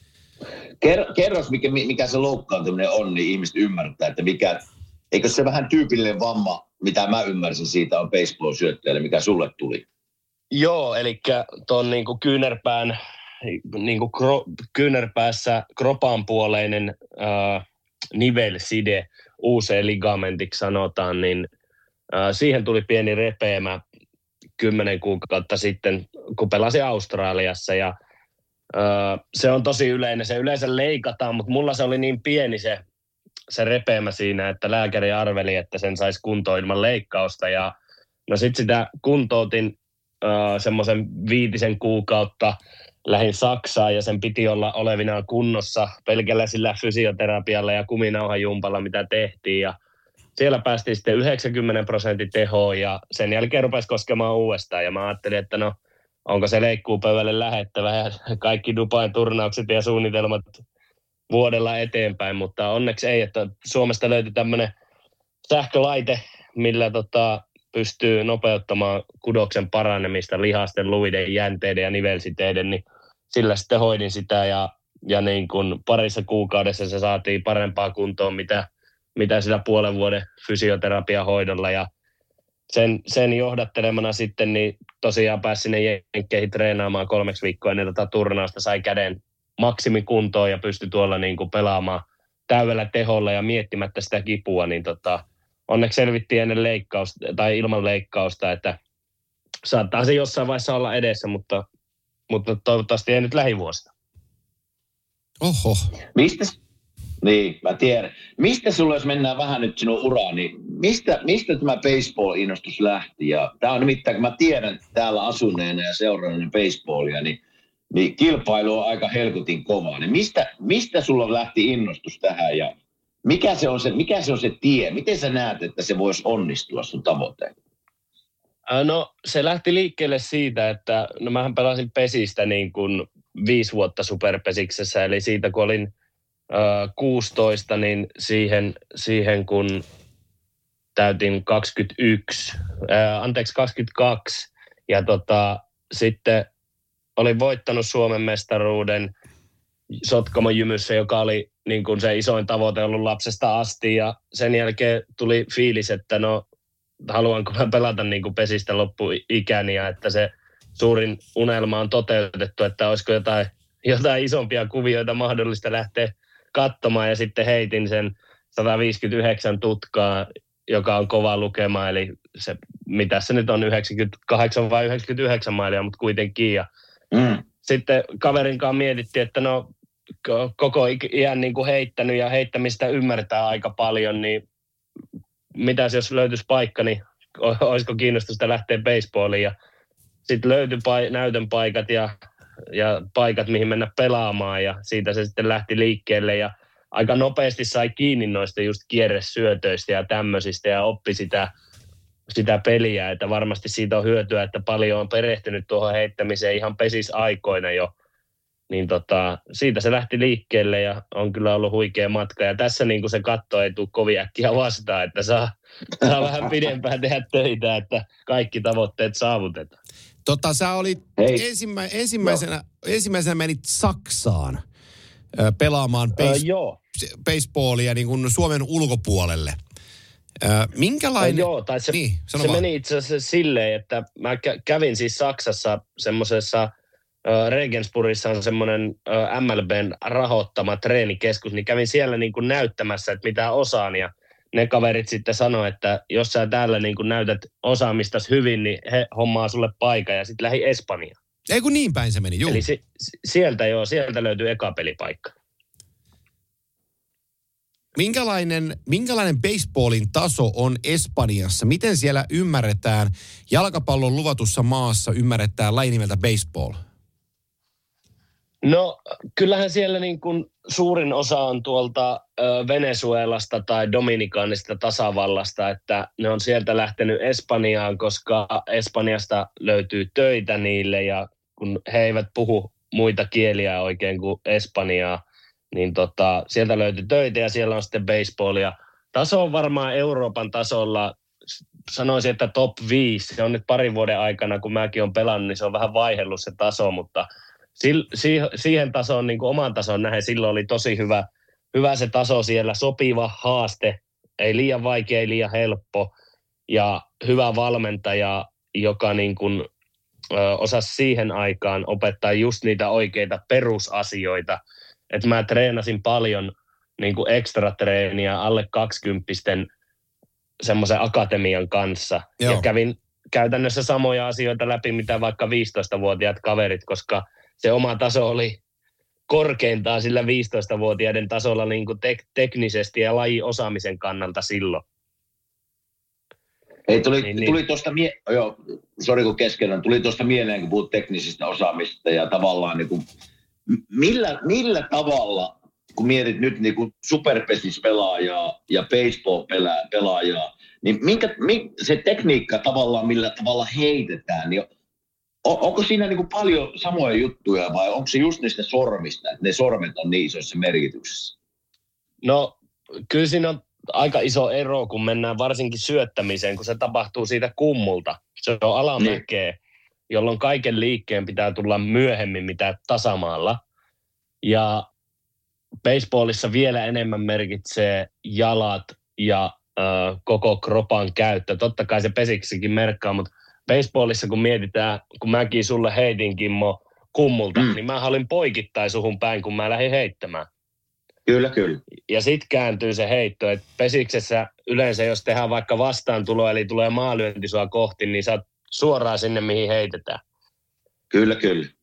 Kerros, mikä, mikä se loukkaantuminen on, niin ihmiset ymmärtää, että mikä, eikö se vähän tyypillinen vamma, mitä mä ymmärsin siitä on baseball-syöttäjälle, mikä sulle tuli? Joo, eli tuon niinku kyynärpään, niinku kro, kyynärpäässä kropan puoleinen äh, nivelside, uusi ligamentiksi sanotaan, niin äh, siihen tuli pieni repeämä kymmenen kuukautta sitten, kun pelasin Australiassa ja Öö, se on tosi yleinen, se yleensä leikataan, mutta mulla se oli niin pieni se, se repeämä siinä, että lääkäri arveli, että sen saisi kuntoon ilman leikkausta. Ja no sit sitä kuntoutin öö, semmoisen viitisen kuukautta, lähdin Saksaan ja sen piti olla olevinaan kunnossa pelkällä sillä fysioterapialla ja kuminauhajumpalla, mitä tehtiin. Ja siellä päästiin sitten yhdeksänkymmentä prosentin tehoon ja sen jälkeen rupesi koskemaan uudestaan ja mä ajattelin, että no onko se leikkuupöydälle lähettävä ja kaikki Dubain turnaukset ja suunnitelmat vuodella eteenpäin, mutta onneksi ei, että Suomesta löytyi tämmöinen sähkölaite, millä tota, pystyy nopeuttamaan kudoksen paranemista lihasten, luiden, jänteiden ja nivelsiteiden, niin sillä sitten hoidin sitä ja, ja niin kuin parissa kuukaudessa se saatiin parempaa kuntoon, mitä, mitä sillä puolen vuoden fysioterapiahoidolla ja Sen, sen johdattelemana sitten niin tosiaan pääsi sinne jenkkeihin treenaamaan kolmeksi viikkoa ennen tätä turnausta, sai käden maksimikuntoon ja pystyi tuolla niin kuin pelaamaan täydellä teholla ja miettimättä sitä kipua, niin tota, onneksi selvittiin ennen leikkausta tai ilman leikkausta, että saattaa se jossain vaiheessa olla edessä, mutta, mutta toivottavasti ei nyt lähivuosina. Oho. Mistä, Niin, mä tiedän. Mistä sulla, jos mennään vähän nyt sinun uraan, niin mistä, mistä tämä baseball-innostus lähti? Ja tämä on nimittäin, kun mä tiedän täällä asuneena ja seuranneen baseballia, niin, niin kilpailu on aika helkutin kovaa. Niin mistä, mistä sulla lähti innostus tähän ja mikä se on se, mikä se on se tie? Miten sä näet, että se voisi onnistua sun tavoitteen? No se lähti liikkeelle siitä, että no mähän pelasin pesistä niin kuin viisi vuotta superpesiksessä, eli siitä kun olin äh, kuusitoista, niin siihen, siihen kun täytin kaksikymmentäyksi, äh, anteeksi kaksikymmentäkaksi, ja tota, sitten olin voittanut Suomen mestaruuden Sotkamon Jymyssä, joka oli niin kuin se isoin tavoite ollut lapsesta asti, ja sen jälkeen tuli fiilis, että no haluanko mä pelata niin kuin pesistä loppuikäni ja että se suurin unelma on toteutettu, että olisiko jotain, jotain isompia kuvioita mahdollista lähteä katsomaan ja sitten heitin sen sata viisikymmentäyhdeksän tutkaa, joka on kova lukema, eli se, mitä se nyt on, yhdeksänkymmentäkahdeksan vai yhdeksänkymmentäyhdeksän mailia, mutta kuitenkin. Ja mm. Sitten kaverin kanssa mietittiin, että no koko iän niin kuin heittänyt ja heittämistä ymmärtää aika paljon, niin mitäs jos löytyisi paikka, niin olisiko kiinnostusta lähteä baseballiin. Ja sitten löytyi pa- näytön paikat ja, ja paikat, mihin mennä pelaamaan. Ja siitä se sitten lähti liikkeelle. Ja aika nopeasti sai kiinni noista just kierresyötöistä ja tämmöisistä ja oppi sitä, sitä peliä. Että varmasti siitä on hyötyä, että paljon on perehtynyt tuohon heittämiseen ihan pesisaikoina jo. Niin tota, siitä se lähti liikkeelle ja on kyllä ollut huikea matka. Ja tässä niin kuin se katto ei tule kovin äkkiä vastaan, että saa, saa vähän pidempään tehdä töitä, että kaikki tavoitteet saavutetaan. Tota, sä olit ensimmä, ensimmäisenä, no. ensimmäisenä menit Saksaan ö, pelaamaan base, ö, baseballia niin kuin Suomen ulkopuolelle. Ö, minkälainen... Ö, joo, tai se, niin, se meni itse asiassa silleen, että mä kävin siis Saksassa semmoisessa... Regensburgissa on semmoinen M L B:n rahoittama treenikeskus, niin kävin siellä niin kuin näyttämässä, että mitä osaan, ja ne kaverit sitten sanoi, että jos sä täällä niin kuin näytät osaamistasi hyvin, niin he hommaa sulle paikan, ja sitten lähi Espanjaan. Ei kun niin päin se meni, juu. Eli si- sieltä joo, sieltä löytyy eka pelipaikka. Minkälainen, minkälainen baseballin taso on Espanjassa? Miten siellä ymmärretään, jalkapallon luvatussa maassa ymmärretään laji nimeltä baseball? No kyllähän siellä niin kuin suurin osa on tuolta ö, Venezuelasta tai Dominikaanista tasavallasta, että ne on sieltä lähtenyt Espanjaan, koska Espanjasta löytyy töitä niille ja kun he eivät puhu muita kieliä oikein kuin espanjaa, niin tota, sieltä löytyy töitä ja siellä on sitten baseballia. Taso on varmaan Euroopan tasolla, sanoisin, että top viisi. Se on nyt parin vuoden aikana, kun mäkin olen pelannut, niin se on vähän vaihdellut se taso, mutta siihen tasoon, niin kuin oman tason nähden, silloin oli tosi hyvä, hyvä se taso siellä, sopiva haaste, ei liian vaikea, ei liian helppo ja hyvä valmentaja, joka niin kuin, ö, osasi siihen aikaan opettaa just niitä oikeita perusasioita. Että mä treenasin paljon niin kuin ekstra treeniä alle kaksikymppisten semmoisen akatemian kanssa. Joo. Ja kävin käytännössä samoja asioita läpi, mitä vaikka viisitoistavuotiaat kaverit, koska se oma taso oli korkeintaan sillä viisitoistavuotiaiden tasolla niin kuin tek- teknisesti ja lajiosaamisen kannalta silloin. Ei, tuli, niin, tuli niin. tuosta, mie- joo, sori kun kesken, tuli tuosta mieleen, kun puhut teknisistä osaamista ja tavallaan niin kuin, millä, millä tavalla, kun mietit nyt niin kuin superpesis-pelaajaa ja baseball-pelaajaa, niin minkä, minkä, se tekniikka tavallaan, millä tavalla heitetään, niin on, onko siinä niin kuin paljon samoja juttuja vai onko se just niistä sormista, että ne sormet on niin isossa merkityksessä? No kyllä siinä on aika iso ero, kun mennään varsinkin syöttämiseen, kun se tapahtuu siitä kummulta. Se on alamäkeä, niin. Jolloin kaiken liikkeen pitää tulla myöhemmin mitä tasamaalla. Ja baseballissa vielä enemmän merkitsee jalat ja ö, koko kropan käyttö. Totta kai se pesiksikin merkkaa, mutta baseballissa kun mietitään, kun mäkin sulle heitin Kimmo kummulta, mm. niin mä olin poikittain suhun päin, kun mä lähdin heittämään. Kyllä, kyllä. Ja sitten kääntyy se heitto, että pesiksessä yleensä jos tehdään vaikka vastaantulo, eli tulee maalyönti sua kohti, niin sä oot suoraan sinne, mihin heitetään. Kyllä, kyllä.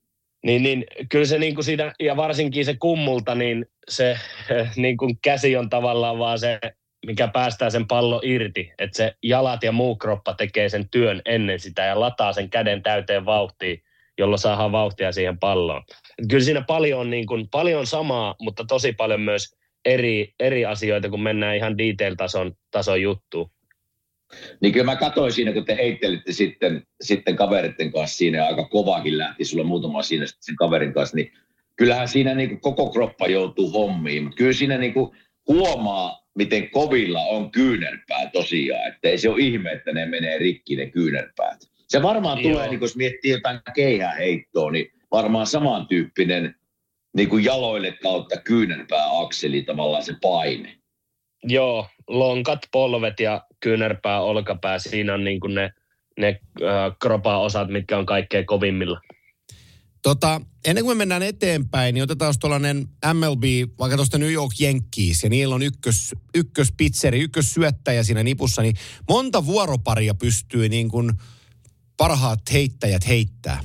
Niin, niin kyllä se niin kuin siinä, ja varsinkin se kummulta, niin se niin kuin käsi on tavallaan vaan se, mikä päästää sen pallon irti. Että se jalat ja muu kroppa tekee sen työn ennen sitä ja lataa sen käden täyteen vauhtiin, jolloin saadaan vauhtia siihen palloon. Et kyllä siinä paljon on niin kuin, paljon samaa, mutta tosi paljon myös eri, eri asioita, kun mennään ihan detail-tason tason juttuun. Niin kyllä mä katsoin siinä, kun te heittelitte sitten, sitten kaveritten kanssa siinä, ja aika kovaakin lähti sulla muutama siinä sen kaverin kanssa, niin kyllähän siinä niin kuin koko kroppa joutuu hommiin, mutta kyllä siinä niin kuin huomaa, miten kovilla on kyynärpää tosiaan, että ei se ole ihme, että ne menee rikki ne kyynärpäät. Se varmaan Joo. tulee, niin kun jos miettii jotain keihäheittoa, niin varmaan samantyyppinen niin kuin jaloille kautta kyynärpää-akseli tavallaan se paine. Joo, lonkat, polvet ja kyynärpää, olkapää, siinä on niin kuin ne, ne äh, kropa-osat, mitkä on kaikkein kovimmilla. Tota, ennen kuin me mennään eteenpäin, niin otetaan tuollainen M L B, vaikka tuosta New York Yankees, ja niillä on ykkös, ykköspitseri, ykkössyöttäjä siinä nipussa, niin monta vuoroparia pystyy niin kuin parhaat heittäjät heittää?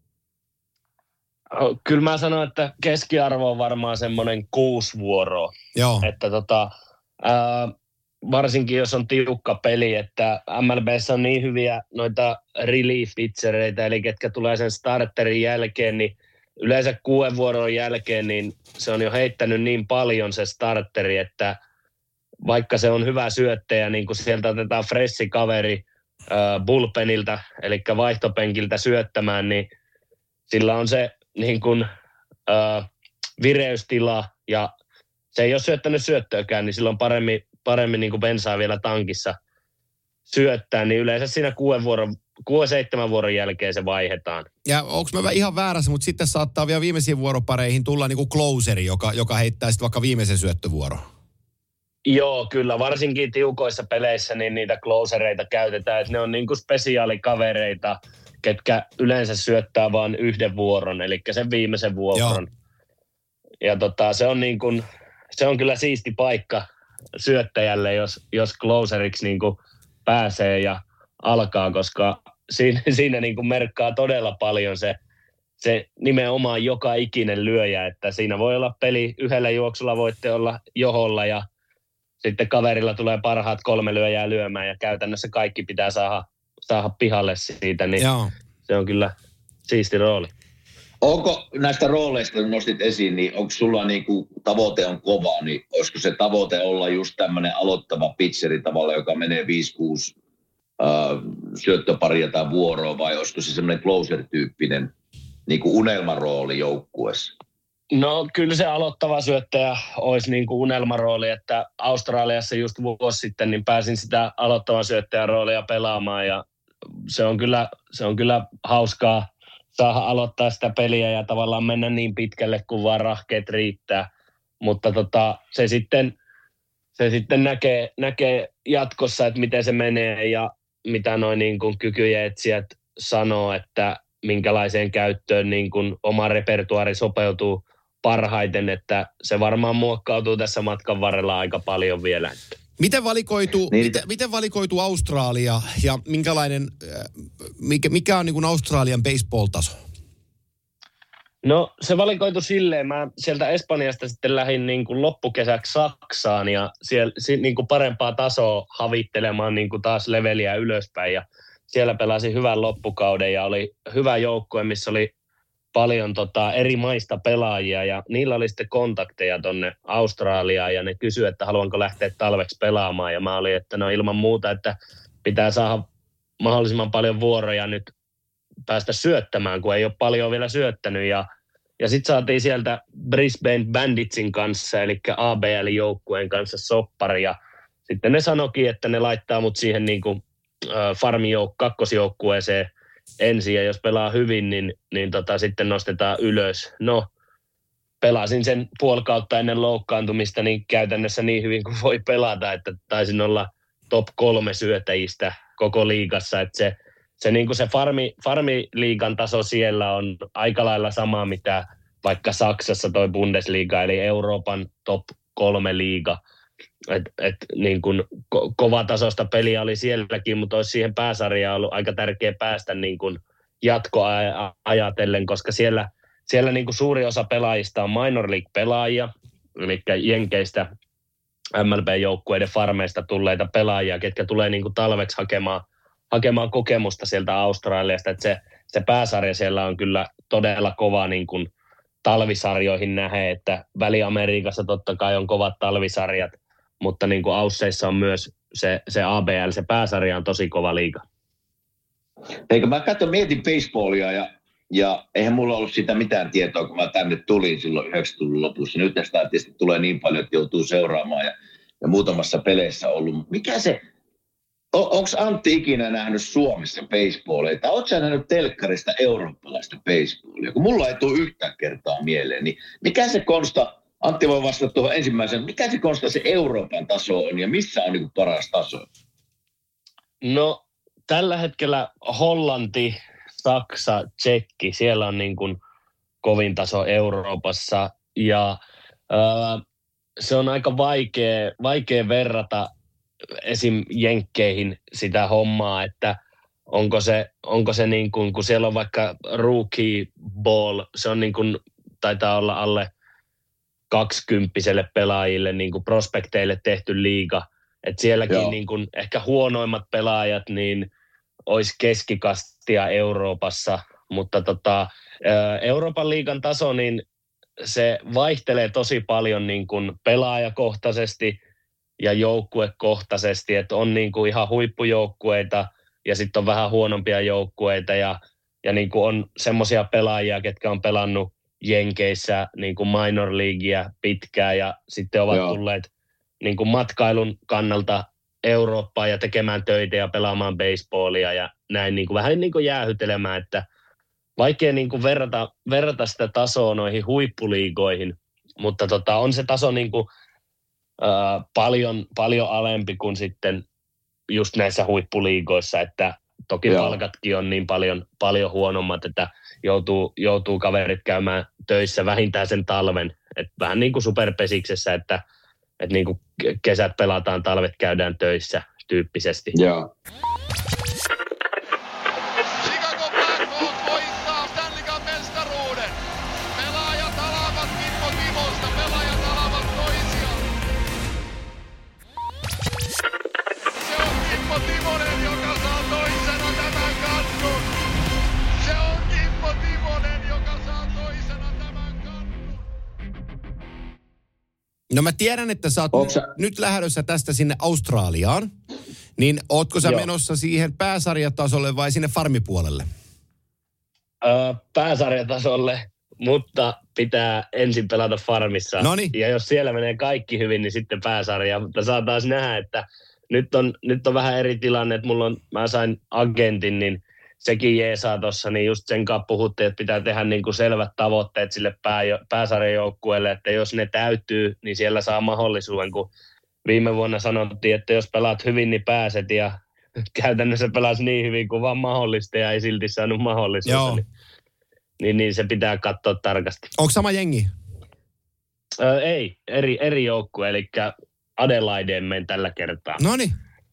Kyllä mä sanon, että keskiarvo on varmaan semmoinen kuusi vuoroa. Joo. Että tota, ää, varsinkin jos on tiukka peli, että M L B:ssä on niin hyviä noita relief-pitchereitä, eli ketkä tulee sen starterin jälkeen, niin yleensä kuuden vuoron jälkeen, niin se on jo heittänyt niin paljon se starteri, että vaikka se on hyvä syöttäjä, niin kun sieltä otetaan freshi kaveri ää, bullpenilta, eli vaihtopenkiltä syöttämään, niin sillä on se niin kuin, ää, vireystila ja se ei ole syöttänyt syöttöäkään, niin silloin paremmin, paremmin niin kuin bensaa vielä tankissa syöttää, niin yleensä siinä kuuden, vuoron, kuuden seitsemän vuoron jälkeen se vaihdetaan. Ja onko mä ihan väärässä, mutta sitten saattaa vielä viimeisiin vuoropareihin tulla niin kuin closeri, joka, joka heittää sitten vaikka viimeisen syöttövuoron. Joo, kyllä. Varsinkin tiukoissa peleissä niin niitä closereita käytetään, että ne on niin kuin spesiaalikavereita, ketkä yleensä syöttää vain yhden vuoron, eli sen viimeisen vuoron. Joo. Ja tota, se on niin kuin, se on kyllä siisti paikka syöttäjälle, jos, jos closeriksi niin kuin pääsee ja alkaa, koska siinä, siinä niin kuin merkkaa todella paljon se, se nimenomaan joka ikinen lyöjä, että siinä voi olla peli, yhdellä juoksulla voitte olla joholla ja sitten kaverilla tulee parhaat kolme lyöjää lyömään ja käytännössä kaikki pitää saada, saada pihalle siitä, niin Joo. se on kyllä siisti rooli. Onko näistä rooleista, kun nostit esiin, niin onko sulla niinku tavoite on kova, niin olisiko se tavoite olla just tämmöinen aloittava pitcheri tavalla, joka menee viisi kuusi äh, syöttöparia tai vuoroa, vai olisiko se semmoinen closer-tyyppinen niinku unelmarooli joukkueessa? No kyllä se aloittava syöttäjä olisi niin kuin unelmarooli, että Australiassa just vuosi sitten niin pääsin sitä aloittavan syöttäjän roolia pelaamaan ja se on kyllä, se on kyllä hauskaa saada aloittaa sitä peliä ja tavallaan mennä niin pitkälle kuin vaan rahkeet riittää, mutta tota, se sitten, se sitten näkee, näkee jatkossa, että miten se menee ja mitä noin niin kuin kykyjetsijät sanoo, että minkälaiseen käyttöön niin kuin oma repertuaari sopeutuu parhaiten, että se varmaan muokkautuu tässä matkan varrella aika paljon vielä. Miten valikoituu, niin. miten, miten valikoituu Australia ja minkälainen, mikä, mikä on niin kuin Australian baseball-taso? No se valikoitu silleen, mä sieltä Espanjasta sitten lähdin niin kuin loppukesäksi Saksaan ja siellä niin kuin parempaa tasoa havittelemaan niin kuin taas leveliä ylöspäin ja siellä pelasin hyvän loppukauden ja oli hyvä joukkue, missä oli paljon tota, eri maista pelaajia ja niillä oli sitten kontakteja tonne Australiaan ja ne kysyi, että haluanko lähteä talveksi pelaamaan ja mä olin, että no ilman muuta, että pitää saada mahdollisimman paljon vuoroja nyt päästä syöttämään, kun ei ole paljon vielä syöttänyt ja, ja sitten saatiin sieltä Brisbane Banditsin kanssa, eli A B L-joukkueen kanssa soppari ja sitten ne sanoikin, että ne laittaa mut siihen niin kuin farmijouk- kakkosjoukkueeseen ensin, ja jos pelaa hyvin, niin, niin tota, sitten nostetaan ylös. No, pelasin sen puolikautta ennen loukkaantumista niin käytännössä niin hyvin kuin voi pelata, että taisin olla top kolme syötäjistä koko liigassa, että se, se, niin kuin se farmi, farmiliigan taso siellä on aika lailla sama, mitä vaikka Saksassa toi Bundesliga, eli Euroopan top kolme liiga. Et, et, niin kun ko- kovatasosta peliä oli sielläkin, mutta olisi siihen pääsarjaan ollut aika tärkeä päästä niin kun jatkoa ajatellen, koska siellä, siellä niin kuin suuri osa pelaajista on minor league-pelaajia, eli Jenkeistä M L B-joukkueiden farmeista tulleita pelaajia, ketkä tulee niin kuin talveksi hakemaan, hakemaan kokemusta sieltä Australiasta. Että se, se pääsarja siellä on kyllä todella kova niin kuin talvisarjoihin nähden, että Väli-Amerikassa totta kai on kovat talvisarjat, mutta niin kuin Ausseissa on myös se, se A B L, se pääsarja on tosi kova liiga. Eikö mä katson, mietin baseballia ja, ja eihän mulla ollut sitä mitään tietoa, kun mä tänne tulin silloin yhdeksänkymmentäluvun lopussa. Nyt tästä tietysti tulee niin paljon, että joutuu seuraamaan ja, ja muutamassa peleissä ollut. Mikä se, on, onko Antti ikinä nähnyt Suomessa baseballia? Tai ootko sä nähnyt telkkarista eurooppalaista baseballia? Kun mulla ei tule yhtään kertaa mieleen, niin mikä se konsta, Antti voi vastata tuohon ensimmäisen, mikä se konsta se Euroopan taso on ja missä on niin kuin paras taso? No tällä hetkellä Hollanti, Saksa, Tsekki, siellä on niin kuin kovin taso Euroopassa ja ää, se on aika vaikea, vaikea verrata esim. Jenkkeihin sitä hommaa, että onko se, onko se niin kuin, kun siellä on vaikka rookie ball, se on niin kuin, taitaa olla alle kaksikymppiselle pelaajille, niin kuin prospekteille tehty liiga, että sielläkin niin kuin ehkä huonoimmat pelaajat, niin olisi keskikastia Euroopassa, mutta tota, Euroopan liigan taso, niin se vaihtelee tosi paljon niin kuin pelaajakohtaisesti ja joukkuekohtaisesti, että on niin kuin ihan huippujoukkueita ja sitten on vähän huonompia joukkueita ja, ja niin kuin on semmoisia pelaajia, ketkä on pelannut Jenkeissä niin kuin minor leaguea pitkään ja sitten ovat Joo. tulleet niin kuin matkailun kannalta Eurooppaan ja tekemään töitä ja pelaamaan baseballia ja näin niin kuin vähän niin kuin jäähytelemään, että vaikea niin kuin verrata, verrata sitä tasoa noihin huippuliigoihin, mutta tota, on se taso niin kuin, äh, paljon, paljon alempi kuin sitten just näissä huippuliigoissa, että toki Joo. palkatkin on niin paljon, paljon huonommat, että joutuu, joutuu kaverit käymään töissä vähintään sen talven, että vähän niin kuin superpesiksessä, että että niin kuin kesät pelataan, talvet käydään töissä tyyppisesti. Joo. Chicago Blackhawks voittaa Stanley Cup -mestaruuden. Pelaajat alavat Kimmo Timosta, pelaajat alavat toisiaan. Se on Kimmo Timonen, joka saa toisena tämän kannun. Se on Kimmo Timonen, joka saa toisena tämän kannun. No mä tiedän, että sä oot sä... nyt lähdössä tästä sinne Australiaan, niin ootko sä Joo. menossa siihen pääsarjatasolle vai sinne farmipuolelle? Öö, pääsarjatasolle, mutta pitää ensin pelata farmissa. Noniin. Ja jos siellä menee kaikki hyvin, niin sitten pääsarja. Mutta saa taas nähdä, että nyt on, nyt on vähän eri tilanne, että mulla on, mä sain agentin, niin sekin jeesaa tuossa, niin just sen kanssa puhuttiin, että pitää tehdä niin kuin selvät tavoitteet sille pää, pääsarjajoukkueelle, että jos ne täytyy, niin siellä saa mahdollisuuden, kun viime vuonna sanottiin, että jos pelaat hyvin, niin pääset, ja käytännössä pelasi niin hyvin kuin vaan mahdollista, ja ei silti saanut mahdollisuutta, niin, niin, niin se pitää katsoa tarkasti. Onko sama jengi? Ö, ei, eri, eri joukkue, eli Adelaideen menen tällä kertaa. Noniin.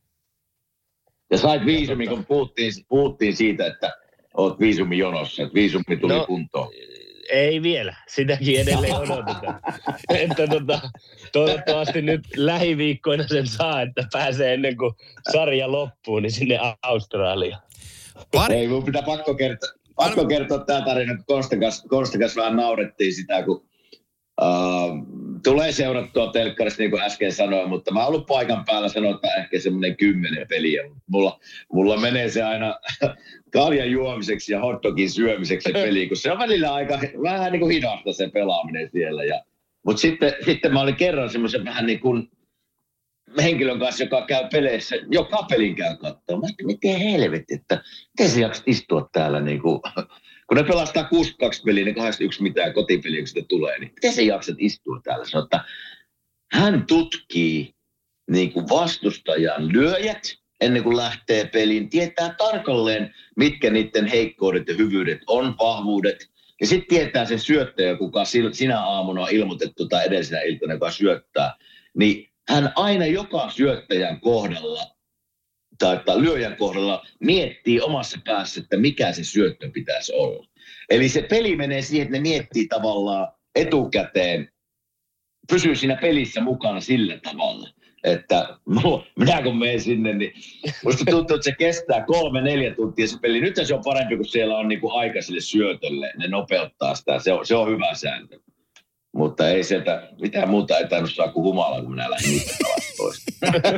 Ja sait viisumi, kun puhuttiin, puhuttiin siitä, että oot viisumin jonossa, että viisumi tuli no, kuntoon. Ei vielä, sitäkin edelleen odotetaan. että tota, toivottavasti nyt lähiviikkoina sen saa, että pääsee ennen kuin sarja loppuu, niin sinne Australiaan. Pari. Ei, mun pitää pakko kertoa, pakko kertoa tämä tarina, kun Konstakas, Konstakas vähän naurettiin sitä, kun Uh, tulee seurattua telkkarista, niin kuin äsken sanoin, mutta mä oon ollut paikan päällä sanotaan ehkä semmoinen kymmenen peliä. Mulla, mulla menee se aina kaljan juomiseksi ja hotdogin syömiseksi se peli, kun se on välillä aika vähän niin kuin hidasta se pelaaminen siellä. Ja, mutta sitten, sitten mä olin kerran semmoisen vähän niin kuin henkilön kanssa, joka käy peleissä, joka pelin käy katsomaan. Mä ajattelin, miten helvetti, että miten sä jaksat istua täällä niin kuin... Kun ne pelastaa kuusikymmentäkaksi peliä, niin kahdeksankymmentäyksi mitään kotipeliä, kun sitä tulee, niin miten sä jaksat istua täällä? Sanoo, että hän tutkii niin kuin vastustajan lyöjät ennen kuin lähtee peliin, tietää tarkalleen, mitkä niiden heikkoudet ja hyvyydet on, vahvuudet. Ja sitten tietää sen syöttäjä, kuka sinä aamuna on ilmoitettu tai edellisenä iltana, joka syöttää. Niin hän aina joka syöttäjän kohdalla tai lyöjän kohdalla miettii omassa päässä, että mikä se syöttö pitäisi olla. Eli se peli menee siihen, että ne miettii tavallaan etukäteen, pysyy siinä pelissä mukana sillä tavalla, että no, minä kun menen sinne, niin musta tuntuu, että se kestää kolme, neljä tuntia se peli. Nyt se on parempi, kun siellä on niinku aika sille syötölle, ne nopeuttaa sitä, se on, se on hyvä sääntö. Mutta ei sieltä mitään muuta ei tainnut saa kuin humalaa, kun minä lähdin niitä toista.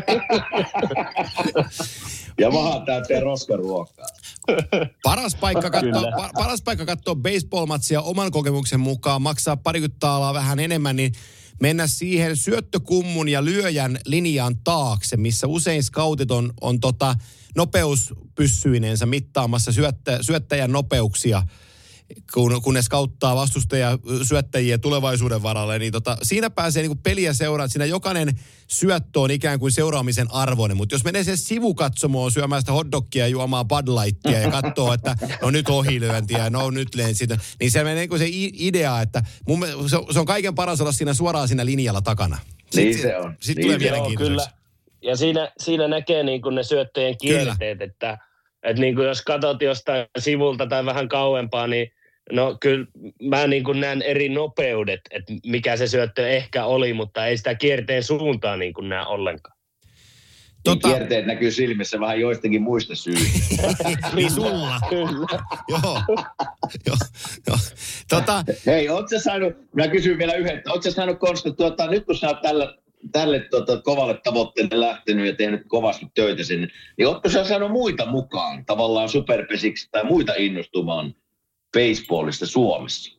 Ja mahaan täyteen roskaruokaa. Paras paikka katsoa, pa, paras paikka katsoa baseball-matsia oman kokemuksen mukaan, maksaa parikymmentä taalaa vähän enemmän, niin mennä siihen syöttökummun ja lyöjän linjaan taakse, missä usein scoutit on, on tota nopeuspyssyinensä mittaamassa syöttä, syöttäjän nopeuksia, kun, kun ne skauttaa vastustajia syöttäjiä tulevaisuuden varalle, niin tota, siinä pääsee niinku peliä seuraamaan. Siinä jokainen syöttö on ikään kuin seuraamisen arvoinen, mutta jos menee sen sivukatsomoon syömään sitä hotdogia ja juomaan Bud Lightia ja katsoo, että no nyt ohilyöntiä, no nyt lensit, niin se menee kuin se idea, että mun, se, on, se on kaiken paras olla siinä suoraan siinä linjalla takana. Sitten, niin se on. Sitten niin tulee mielenkiintoiseksi. Ja siinä, siinä näkee niin kuin ne syöttöjen kierteet, kyllä. että, että niin kuin jos katsot jostain sivulta tai vähän kauempaa, niin no kyllä mä niin kuin näen eri nopeudet, että mikä se syöttö ehkä oli, mutta ei sitä kierteen suuntaa niin kuin näe ollenkaan. Tota... Niin kierteet näkyy silmissä vähän joistakin muista syistä. Niin sulla. Kyllä. Joo. Joo. Joo. Tota... Hei, ootko sä saanut, mä kysyn vielä yhden, ootko sä saanut Konsta, tuota, nyt kun sä oot tällä, tälle tuota, kovalle tavoitteelle lähtenyt ja tehnyt kovasti töitä sinne, niin ootko sä saanut muita mukaan, tavallaan superpesiksi tai muita innostumaan baseballista Suomessa?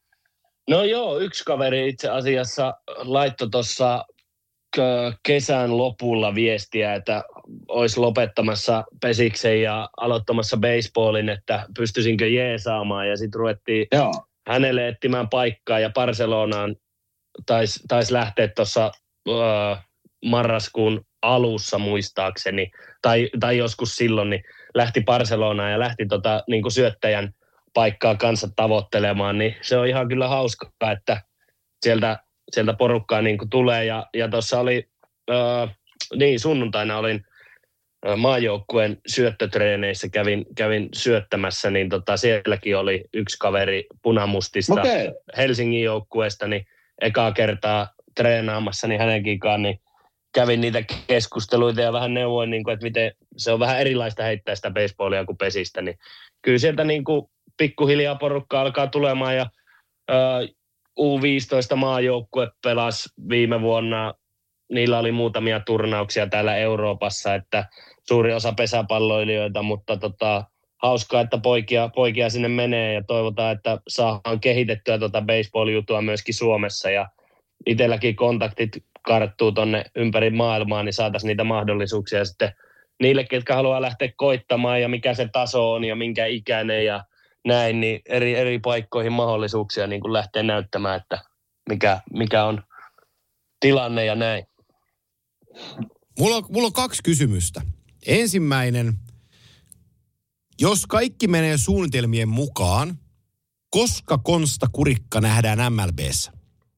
No joo, yksi kaveri itse asiassa laittoi tuossa kesän lopulla viestiä, että olisi lopettamassa pesiksen ja aloittamassa baseballin, että pystyisinkö jeesaamaan. Ja sitten ruvettiin joo. hänelle etsimään paikkaa ja Barcelonaan taisi tais lähteä tuossa äh, marraskuun alussa muistaakseni, tai, tai joskus silloin, niin lähti Barcelonaan ja lähti tota, niin kuin syöttäjän paikkaa kanssa tavoittelemaan, niin se on ihan kyllä hauskaa, että sieltä, sieltä porukkaa niin kuin tulee. Ja, ja tuossa oli, äh, niin sunnuntaina olin äh, maajoukkueen syöttötreeneissä, kävin, kävin syöttämässä, niin tota, sielläkin oli yksi kaveri punamustista okay. Helsingin joukkueesta, niin ekaa kertaa treenaamassa, niin hänenkin kanssa, niin kävin niitä keskusteluita ja vähän neuvoin, niin kuin, että miten se on vähän erilaista heittää sitä baseballia kuin pesistä, niin kyllä sieltä niin kuin pikkuhiljaa porukka alkaa tulemaan ja ä, U viisitoista maajoukkue pelasi viime vuonna. Niillä oli muutamia turnauksia täällä Euroopassa, että suuri osa pesäpalloilijoita, mutta tota, hauskaa, että poikia, poikia sinne menee ja toivotaan, että saadaan kehitettyä tuota baseball-jutua myöskin Suomessa ja itselläkin kontaktit karttuu tonne ympäri maailmaa, niin saataisiin niitä mahdollisuuksia sitten niille, ketkä haluaa lähteä koittamaan ja mikä se taso on ja minkä ikäinen ja näin, niin eri, eri paikkoihin mahdollisuuksia niin kuin lähteä näyttämään, että mikä, mikä on tilanne ja näin. Mulla on, mulla on kaksi kysymystä. Ensimmäinen, jos kaikki menee suunnitelmien mukaan, koska Konsta Kurikka nähdään M L B:ssä?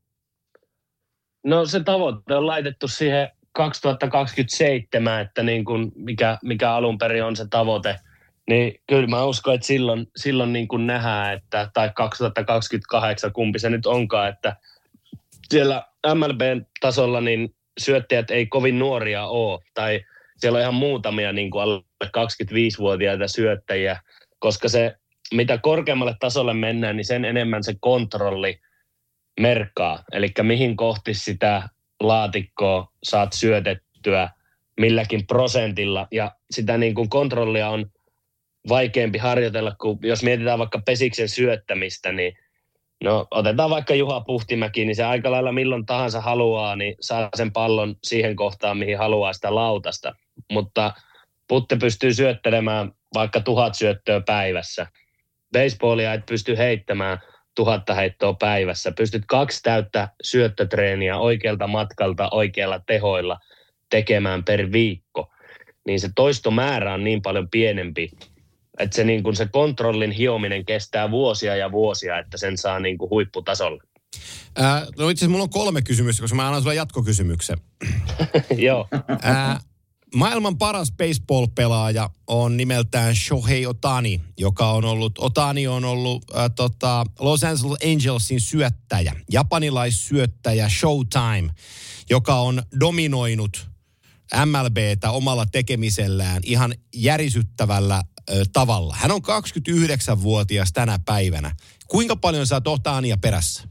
No se tavoite on laitettu siihen kaksituhattakaksikymmentäseitsemän, että niin kuin mikä, mikä alun perin on se tavoite, niin kyllä mä uskon, että silloin, silloin niin kuin nähdään, että, tai kaksituhattakaksikymmentäkahdeksan, kumpi se nyt onkaan, että siellä M L B-tasolla niin syöttäjät ei kovin nuoria ole, tai siellä on ihan muutamia niin kuin alle kaksikymmentäviisivuotiaita syöttäjiä, koska se, mitä korkeammalle tasolle mennään, niin sen enemmän se kontrolli merkkaa, eli mihin kohti sitä laatikkoa saat syötettyä milläkin prosentilla, ja sitä niin kuin kontrollia on vaikeampi harjoitella, kun jos mietitään vaikka pesiksen syöttämistä, niin no otetaan vaikka Juha Puhtimäki, niin se aika lailla milloin tahansa haluaa, niin saa sen pallon siihen kohtaan, mihin haluaa sitä lautasta, mutta Putte pystyy syöttelemään vaikka tuhat syöttöä päivässä. Baseballia et pysty heittämään tuhatta heittoa päivässä. Pystyt kaksi täyttä syöttötreeniä oikealta matkalta oikealla tehoilla tekemään per viikko. Niin se toistomäärä on niin paljon pienempi, että se, niin kuin se kontrollin hiominen kestää vuosia ja vuosia, että sen saa niin kuin huipputasolle. Ää, no itse asiassa mulla on kolme kysymystä, koska mä annan sulle jatkokysymyksen. Joo. Ää, maailman paras baseball-pelaaja on nimeltään Shohei Ohtani, joka on ollut, Ohtani on ollut äh, tota, Los Angeles Angelsin syöttäjä, japanilaissyöttäjä Showtime, joka on dominoinut M L B:tä omalla tekemisellään ihan järisyttävällä ö, tavalla. Hän on kaksikymmentäyhdeksänvuotias tänä päivänä. Kuinka paljon sä oot Ohtania perässä?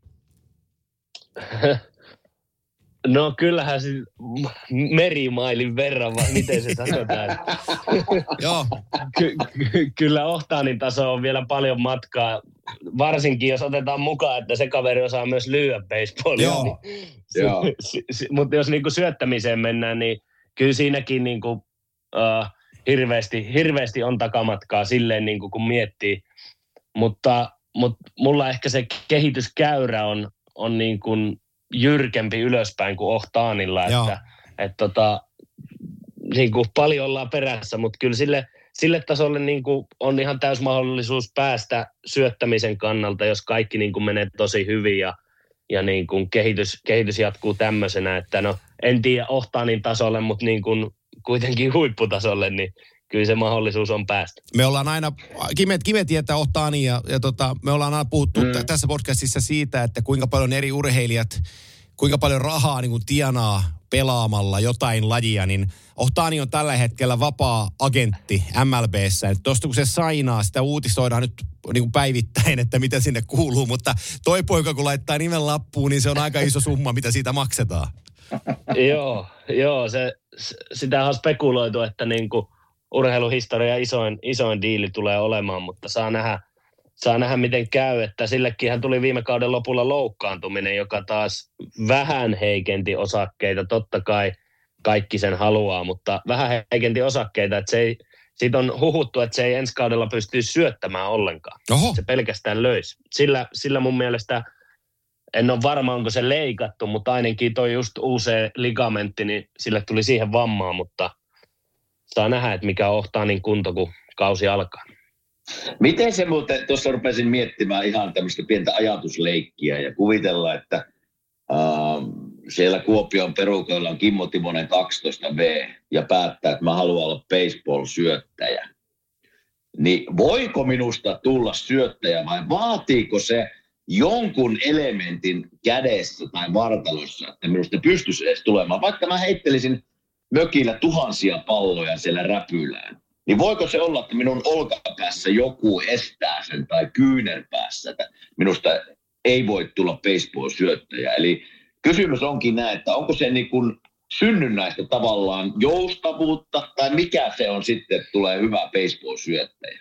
No kyllähän se merimailin verran, vai miten se sanotaan. Joo. Ky- ky- kyllä Ohtanin taso on vielä paljon matkaa, varsinkin jos otetaan mukaan, että se kaveri osaa myös lyödä baseballia. Joo. Niin, Joo. si- si- mutta jos niinku syöttämiseen mennään, niin kyllä siinäkin niinku, uh, hirveästi, hirveästi on takamatkaa silleen, niinku, kun miettii. Mutta, mutta mulla ehkä se kehityskäyrä on, on niin kuin jyrkempi ylöspäin kuin Ohtanilla, että et tota, niin kuin paljon ollaan perässä, mutta kyllä sille, sille tasolle niin kuin on ihan täys mahdollisuus päästä syöttämisen kannalta, jos kaikki niin kuin menee tosi hyvin ja, ja niin kuin kehitys, kehitys jatkuu tämmöisenä, että no en tiedä Ohtanin tasolle, mutta niin kuin kuitenkin huipputasolle, niin kyllä se mahdollisuus on päästä. Me ollaan aina, Kime, Kime tietää Ohtani ja, ja tota, me ollaan aina puhuttu mm. t- tässä podcastissa siitä, että kuinka paljon eri urheilijat, kuinka paljon rahaa niin kuin tienaa pelaamalla jotain lajia, niin Ohtani on tällä hetkellä vapaa-agentti M L B:ssä. Tuosta kun se sainaa, sitä uutisoidaan nyt niin kuin päivittäin, että mitä sinne kuuluu, mutta toi poika kun laittaa nimen lappuun, niin se on aika iso summa, mitä siitä maksetaan. Joo, joo se, sitä on spekuloitu, että niin kuin urheiluhistoria isoin, isoin diili tulee olemaan, mutta saa nähdä, saa nähdä miten käy, että sillekinhän tuli viime kauden lopulla loukkaantuminen, joka taas vähän heikenti osakkeita. Totta kai kaikki sen haluaa, mutta vähän heikenti osakkeita, että se ei, siitä on huhuttu, että se ei ensi kaudella pysty syöttämään ollenkaan. Oho. Se pelkästään löisi. Sillä, sillä mun mielestä, en ole varma onko se leikattu, mutta ainakin toi just uusi ligamentti, niin sille tuli siihen vammaa, mutta saa nähdä, että mikä ohtaa niin kunto, kun kausi alkaa. Miten se muuten, tuossa rupesin miettimään ihan tämmöistä pientä ajatusleikkiä ja kuvitella, että äh, siellä Kuopion perukoilla on Kimmo Timonen kaksitoista V ja päättää, että mä haluan olla baseball-syöttäjä. Niin voiko minusta tulla syöttäjä vai vaatiiko se jonkun elementin kädessä tai vartalossa, että minusta pystyisi edes tulemaan? Vaikka mä heittelisin mökillä tuhansia palloja siellä räpylään, niin voiko se olla, että minun olkapäässä joku estää sen tai kyynärpäässä, että minusta ei voi tulla baseball-syöttäjä. Eli kysymys onkin näin, että onko se niin kuin synnynnäistä tavallaan joustavuutta tai mikä se on sitten, että tulee hyvä baseball-syöttäjä?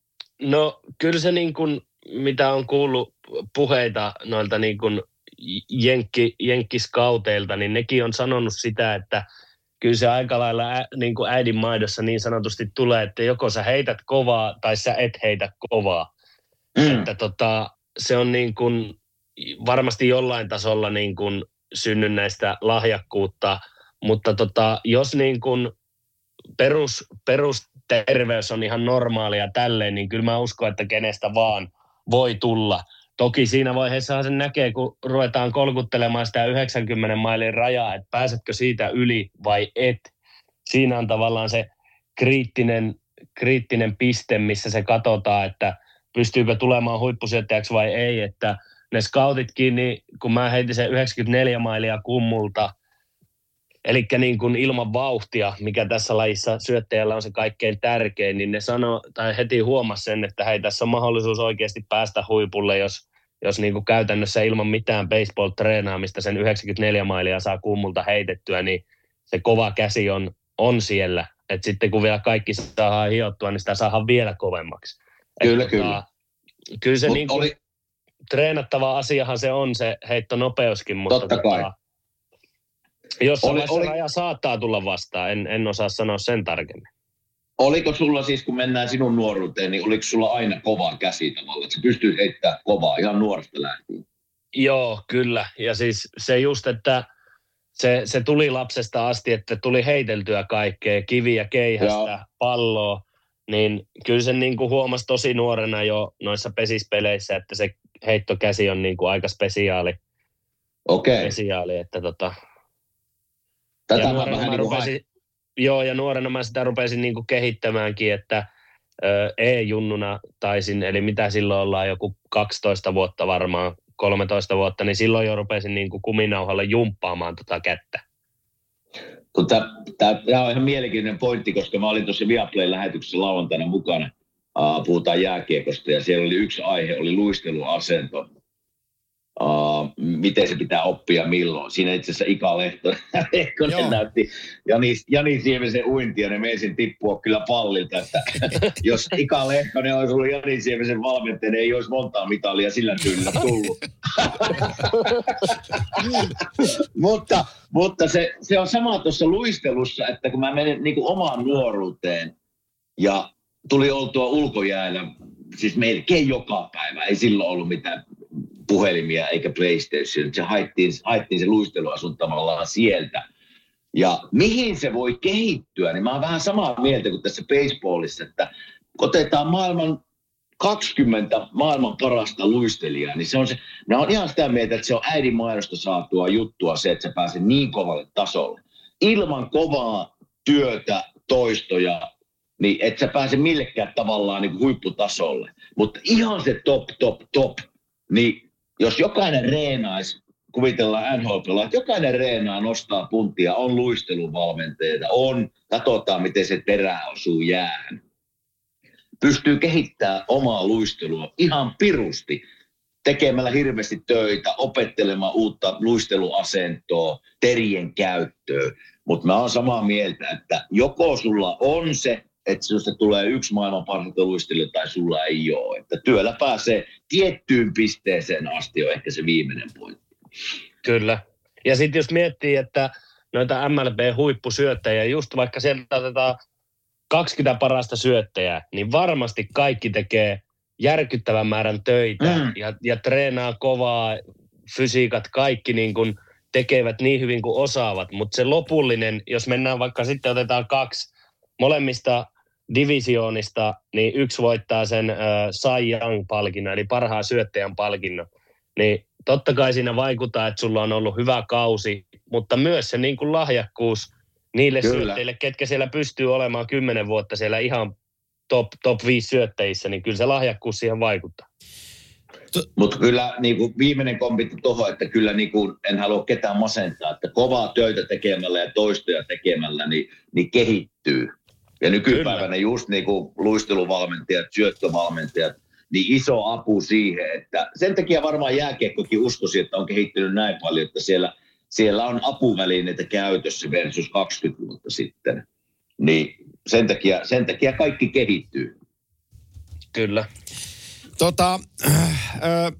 No kyllä se niin kuin, mitä on kuullut puheita noilta niin kuin jenkki, jenkkiskauteilta, niin nekin on sanonut sitä, että kyllä se aika lailla ä, niin kuin äidin maidossa niin sanotusti tulee, että joko sä heität kovaa tai sä et heitä kovaa. Mm. Että tota, se on niin kuin varmasti jollain tasolla niin kuin synnynnäistä lahjakkuutta, mutta tota, jos niin kuin perus, perusterveys on ihan normaalia tälleen, niin kyllä mä uskon, että kenestä vaan voi tulla. Toki siinä vaiheessa sen näkee, kun ruvetaan kolkuttelemaan sitä yhdeksänkymmentä mailin rajaa, että pääsetkö siitä yli vai et. Siinä on tavallaan se kriittinen, kriittinen piste, missä se katsotaan, että pystyykö tulemaan huippusyöttäjäksi vai ei. Että ne scoutitkin, niin kun mä heitin sen yhdeksänkymmentäneljä mailia kummulta, eli niin kuin ilman vauhtia, mikä tässä lajissa syöttäjällä on se kaikkein tärkein, niin ne sanoo, tai heti huomasi sen, että hei, tässä on mahdollisuus oikeasti päästä huipulle, jos, jos niin kuin käytännössä ilman mitään baseball-treenaamista sen yhdeksänkymmentäneljä mailia saa kummulta heitettyä, niin se kova käsi on, on siellä. Et sitten kun vielä kaikki saadaan hiottua, niin sitä saadaan vielä kovemmaksi. Kyllä, Et, kyllä. Tota, kyllä se niin kuin, oli treenattava asiahan se on, se heittonopeuskin, mutta totta kai. Tota, jossain Oli- vaiheessa oli- raja saattaa tulla vastaan, en, en osaa sanoa sen tarkemmin. Oliko sulla siis, kun mennään sinun nuoruuteen, niin oliko sulla aina kova käsi tavallaan, että sä pystyt heittämään kovaa ihan nuoresta lähtien? Joo, kyllä. Ja siis se just, että se, se tuli lapsesta asti, että tuli heiteltyä kaikkea, kiviä, keihästä, Joo. palloa, niin kyllä sen niin kuin huomasi tosi nuorena jo noissa pesispeleissä, että se heittokäsi on niin kuin aika spesiaali, Okei. spesiaali että tota, Tätä ja mä nuorena vähän mä niin kuin rupesin, joo, ja nuorena mä sitä rupesin niinku kehittämäänkin, että ö, E-junnuna taisin, eli mitä silloin ollaan, joku kaksitoista vuotta varmaan, kolmetoista vuotta, niin silloin jo rupesin niinku kuminauhalla jumppaamaan tota kättä. Tämä on ihan mielenkiintoinen pointti, koska mä olin tuossa Viaplayn lähetyksessä lauantaina mukana. Uh, puhutaan jääkiekosta ja siellä oli yksi aihe, oli luisteluasento. Uh, miten se pitää oppia milloin. Siinä itse asiassa Ika Lehtonen näytti Jani, Jani Siemisen uintia, niin meisin tippua kyllä pallilta, että jos Ika Lehtonen olisi ollut Jani Siemisen valmentaja, niin ei olisi montaa mitalia sillä tyylillä tullut. mutta mutta se, se on sama tuossa luistelussa, että kun mä menen niin kuin omaan nuoruuteen ja tuli oltua ulkojäällä, siis melkein joka päivä, ei silloin ollut mitään puhelimia eikä PlayStation. Se haettiin, haettiin se luisteluasun tavallaan sieltä. Ja mihin se voi kehittyä, niin mä oon vähän samaa mieltä kuin tässä baseballissa, että otetaan maailman kaksikymmentä maailman parasta luistelijaa, niin se on se, mä oon ihan sitä mieltä, että se on äidin mainosta saatua juttua se, että sä pääset niin kovalle tasolle. Ilman kovaa työtä, toistoja, niin et sä pääse millekään tavallaan niin kuin huipputasolle. Mutta ihan se top, top, top, niin jos jokainen reenaisi, kuvitellaan N H L, että jokainen reenaa, nostaa puntia, on luisteluvalmentajia, on, katsotaan miten se terä osuu jäähän. Pystyy kehittämään omaa luistelua ihan pirusti, tekemällä hirveästi töitä, opettelemaan uutta luisteluasentoa, terien käyttöä. Mutta mä oon samaa mieltä, että joko sulla on se, että se tulee yksi maailman parhaita luistelijoita tai sulla ei ole. Että työllä pääsee tiettyyn pisteeseen asti on ehkä se viimeinen pointti. Kyllä. Ja sitten jos miettii, että noita M L B-huippusyöttäjiä, just vaikka sieltä otetaan kaksikymmentä parasta syöttäjää, niin varmasti kaikki tekee järkyttävän määrän töitä mm. ja, ja treenaa kovaa, fysiikat, kaikki niin kuin tekevät niin hyvin kuin osaavat. Mutta se lopullinen, jos mennään vaikka sitten otetaan kaksi molemmista divisioonista, niin yksi voittaa sen äh, Cy Young-palkinnon, eli parhaan syöttäjän palkinnon. Niin totta kai siinä vaikuttaa, että sulla on ollut hyvä kausi, mutta myös se niin kuin lahjakkuus niille Kyllä. syöttäjille, ketkä siellä pystyy olemaan kymmenen vuotta siellä ihan top, top viisi syöttäjissä, niin kyllä se lahjakkuus siihen vaikuttaa. Mutta kyllä niin kuin viimeinen kommentti tuohon, että kyllä niin kuin, en halua ketään masentaa, että kovaa töitä tekemällä ja toistoja tekemällä niin, niin kehittyy. Ja nykypäivänä kyllä. just niin kuin luisteluvalmentajat, syöttövalmentajat, niin iso apu siihen, että sen takia varmaan jääkiekkokin uskoisi, että on kehittynyt näin paljon, että siellä, siellä on apuvälineitä käytössä versus kaksikymmentä vuotta sitten. Niin sen takia, sen takia kaikki kehittyy. Kyllä. Tota, äh, äh,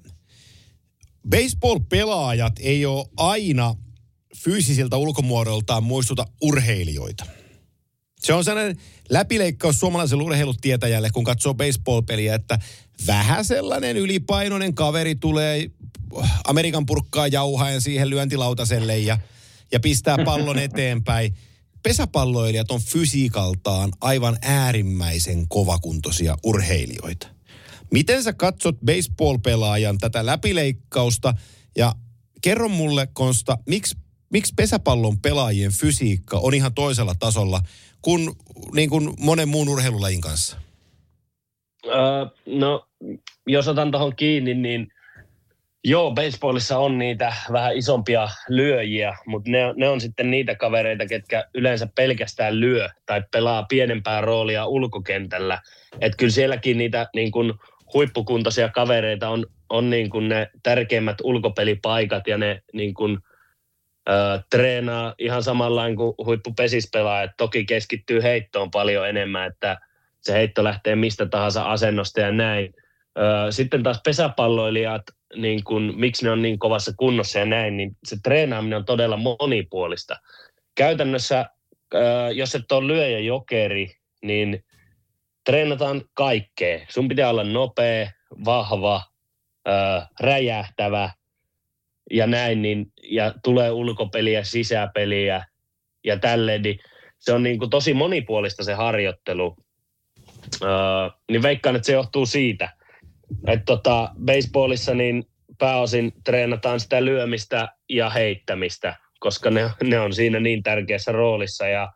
baseball-pelaajat ei ole aina fyysisiltä ulkomuodoltaan muistuta urheilijoita. Se on sellainen läpileikkaus suomalaiselle urheilutietäjälle, kun katsoo baseball-peliä, että vähän sellainen ylipainoinen kaveri tulee Amerikan purkkaa jauhaen siihen lyöntilautaselle ja, ja pistää pallon eteenpäin. Pesäpalloilijat on fysiikaltaan aivan äärimmäisen kovakuntoisia urheilijoita. Miten sä katsot baseball-pelaajan tätä läpileikkausta ja kerro mulle, Konsta, miksi, miksi pesäpallon pelaajien fysiikka on ihan toisella tasolla kuin, niin kuin monen muun urheilulajin kanssa? Öö, no, jos otan tuohon kiinni, niin joo, baseballissa on niitä vähän isompia lyöjiä, mutta ne, ne on sitten niitä kavereita, ketkä yleensä pelkästään lyö tai pelaa pienempää roolia ulkokentällä. Että kyllä sielläkin niitä niin kuin huippukuntoisia kavereita on, on niin kuin ne tärkeimmät ulkopelipaikat ja ne niin kuin, ö, treenaa ihan samanlain kuin huippupesispelaajat. Toki keskittyy heittoon paljon enemmän, että se heitto lähtee mistä tahansa asennosta ja näin. Ö, sitten taas pesäpalloilijat, niin kun, miksi ne on niin kovassa kunnossa ja näin, niin se treenaaminen on todella monipuolista. Käytännössä, ö, jos et ole lyöjä jokeri, niin treenataan kaikkea. Sun pitää olla nopea, vahva, ö, räjähtävä ja näin, niin, ja tulee ulkopeliä, sisäpeliä ja tälleen. Niin se on niin kuin tosi monipuolista se harjoittelu. Ö, niin veikkaan, että se johtuu siitä. Että tota, baseballissa niin pääosin treenataan sitä lyömistä ja heittämistä, koska ne, ne on siinä niin tärkeässä roolissa ja,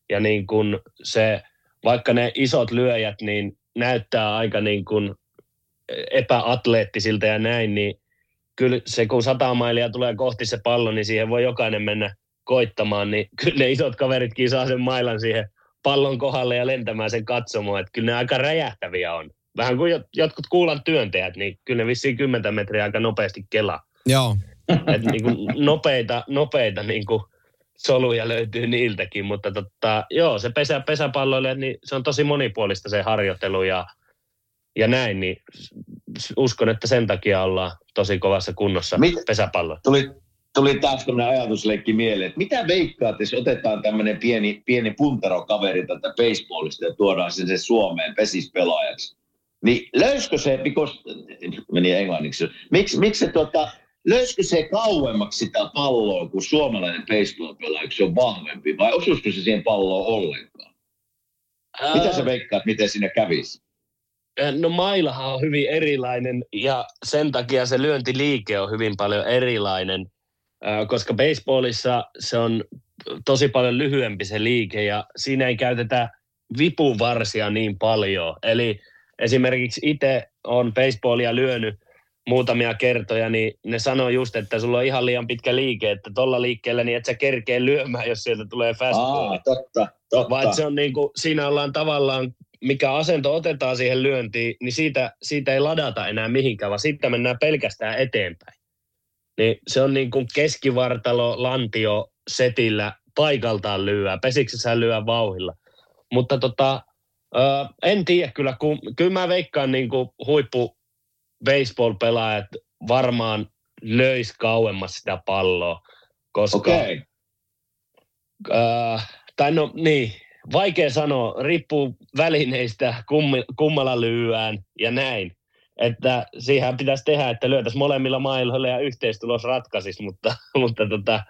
Ja niin kuin se, vaikka ne isot lyöjät, niin näyttää aika niin kuin epäatleettisilta ja näin, niin kyllä se, kun sata mailia tulee kohti se pallo, niin siihen voi jokainen mennä koittamaan, niin kyllä ne isot kaveritkin saa sen mailan siihen pallon kohdalle ja lentämään sen katsomaan, että kyllä ne aika räjähtäviä on. Vähän kuin jotkut kuulan työntäjät, niin kyllä ne vissiin kymmentä metriä aika nopeasti kelaa. Joo. Että niin kuin nopeita, nopeita niin kuin soluja löytyy niiltäkin, mutta tota, joo, se pesä, pesäpalloille, niin se on tosi monipuolista se harjoittelu ja, ja näin, niin uskon, että sen takia ollaan tosi kovassa kunnossa pesäpalloilla. Tuli, tuli taas tämmöinen ajatusleikki mieleen, että mitä veikkaat, jos otetaan tämmöinen pieni, pieni puntarokaveri tätä baseballista ja tuodaan sen, sen Suomeen pesispelaajaksi. Niin löyskö se, because, meni englanniksi, miksi, miksi se tuota, löyskö se kauemmaksi sitä palloa, kun suomalainen baseball-pelaaja, se on vahvempi, vai osuisiko se siihen palloon ollenkaan? Ää... Mitä sä veikkaat, miten siinä kävisi? No mailahan on hyvin erilainen ja sen takia se lyöntiliike on hyvin paljon erilainen, koska baseballissa se on tosi paljon lyhyempi se liike ja siinä ei käytetä vipuvarsia niin paljon. Eli esimerkiksi itse on baseballia lyönyt muutamia kertoja, niin ne sanoo just, että sulla on ihan liian pitkä liike, että tuolla liikkeellä niin et sä kerkee lyömään, jos sieltä tulee fastball. Aa, totta, totta. Vaan se on niin kuin, siinä ollaan tavallaan, mikä asento otetaan siihen lyöntiin, niin siitä, siitä ei ladata enää mihinkään, vaan siitä mennään pelkästään eteenpäin. Niin se on niin kuin keskivartalo, lantio, setillä, paikaltaan lyöä, pesiksessä lyö vauhilla. Mutta tota, äh, en tiedä kyllä, kun, kyllä mä veikkaan niin kuin huippu baseball-pelaajat varmaan löis kauemmas sitä palloa, koska... Okei. Äh, tai no niin, vaikea sanoa, riippuu välineistä, kummi, kummalla lyöään ja näin. Että siihen pitäisi tehdä, että lyötäisiin molemmilla mailoilla ja yhteistulos ratkaisisi, mutta, mutta tota,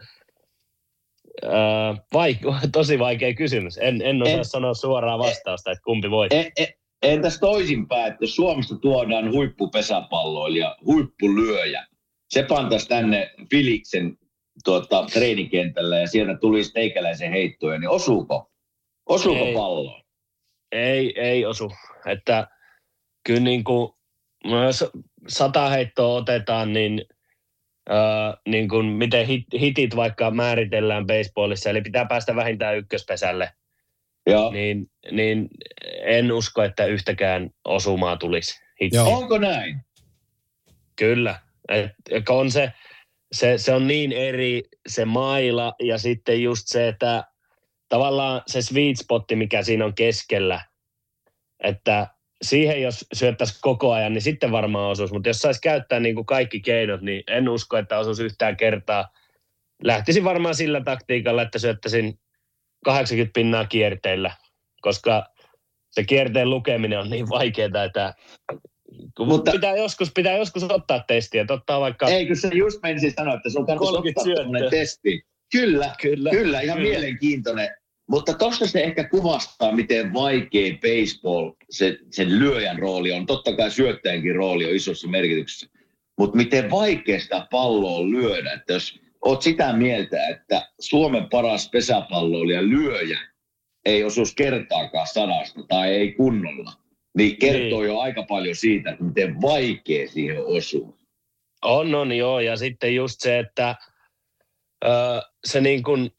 ää, vaik- tosi vaikea kysymys. En, en osaa en, sanoa suoraa vastausta, että kumpi voit. En, en, entäs toisinpäin, että Suomesta tuodaan huippupesäpalloilija, huippulyöjä. Se pantaisi tänne Filiksen tuota, treenikentällä ja sieltä tulisi teikäläisen heittoja, niin osuuko? Osuuko ei, palloon? Ei, ei osu. Että kyllä niin kuin jos sata heittoa otetaan, niin, äh, niin kuin miten hit, hitit vaikka määritellään baseballissa, eli pitää päästä vähintään ykköspesälle, niin, niin en usko, että yhtäkään osumaa tulisi. Onko näin? Kyllä. Et, on se, se, se on niin eri se maila ja sitten just se, että tavallaan se sweet spotti, mikä siinä on keskellä, että siihen jos syöttäisi koko ajan, niin sitten varmaan osuisi. Mutta jos saisi käyttää niin kuin kaikki keinot, niin en usko, että osuisi yhtään kertaa. Lähtisin varmaan sillä taktiikalla, että syöttäisin kahdeksankymmentä pinnaa kierteillä, koska se kierteen lukeminen on niin vaikeaa, että mutta pitää joskus, pitää joskus ottaa testiä. Ottaa vaikka eikö se just menisi sanoa, että sun kannattaa ottaa tämmöinen testi. Kyllä, kyllä, kyllä ihan kyllä. Mielenkiintoinen. Mutta tuosta se ehkä kuvastaa, miten vaikea baseball, se, sen lyöjän rooli on. Totta kai syöttäjänkin rooli on isossa merkityksessä. Mutta miten vaikea sitä palloa lyödä. Että jos oot sitä mieltä, että Suomen paras pesäpalloilija lyöjä ei osuisi kertaakaan sadasta tai ei kunnolla, niin kertoo niin jo aika paljon siitä, että miten vaikea siihen osuu. On, on joo. Ja sitten just se, että öö, se niin kuin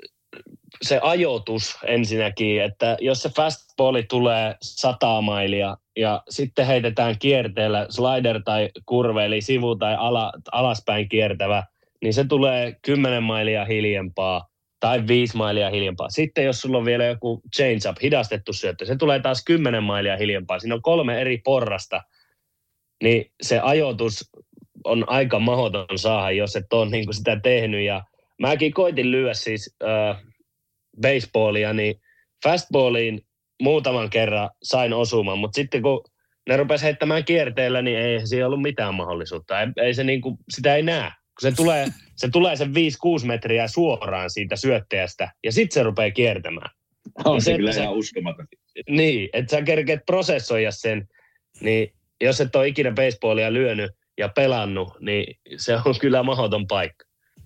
se ajoitus ensinnäkin, että jos se fastballi tulee sata mailia ja sitten heitetään kierteellä slider tai kurve, eli sivu- tai ala, alaspäin kiertävä, niin se tulee kymmenen mailia hiljempaa tai viisi mailia hiljempaa. Sitten jos sulla on vielä joku change-up, hidastettu syöttö, se tulee taas kymmenen mailia hiljempaa. Siinä on kolme eri porrasta, niin se ajoitus on aika mahdoton saada, jos et ole niin kuin sitä tehnyt. Ja mäkin koitin lyödä siis äh, baseballia, niin fastballiin muutaman kerran sain osuman, mutta sitten kun ne rupesi heittämään kierteellä, niin ei siinä ollut mitään mahdollisuutta. Ei, ei se niin kuin, sitä ei näe. Kun se tulee, se tulee sen viisi kuusi metriä suoraan siitä syöttäjästä, ja sitten se rupeaa kiertämään. On se, se kyllä ihan uskomaton. Niin, että sä kerkeet prosessoida sen, niin jos et ole ikinä baseballia lyönyt ja pelannut, niin se on kyllä mahdoton paikka.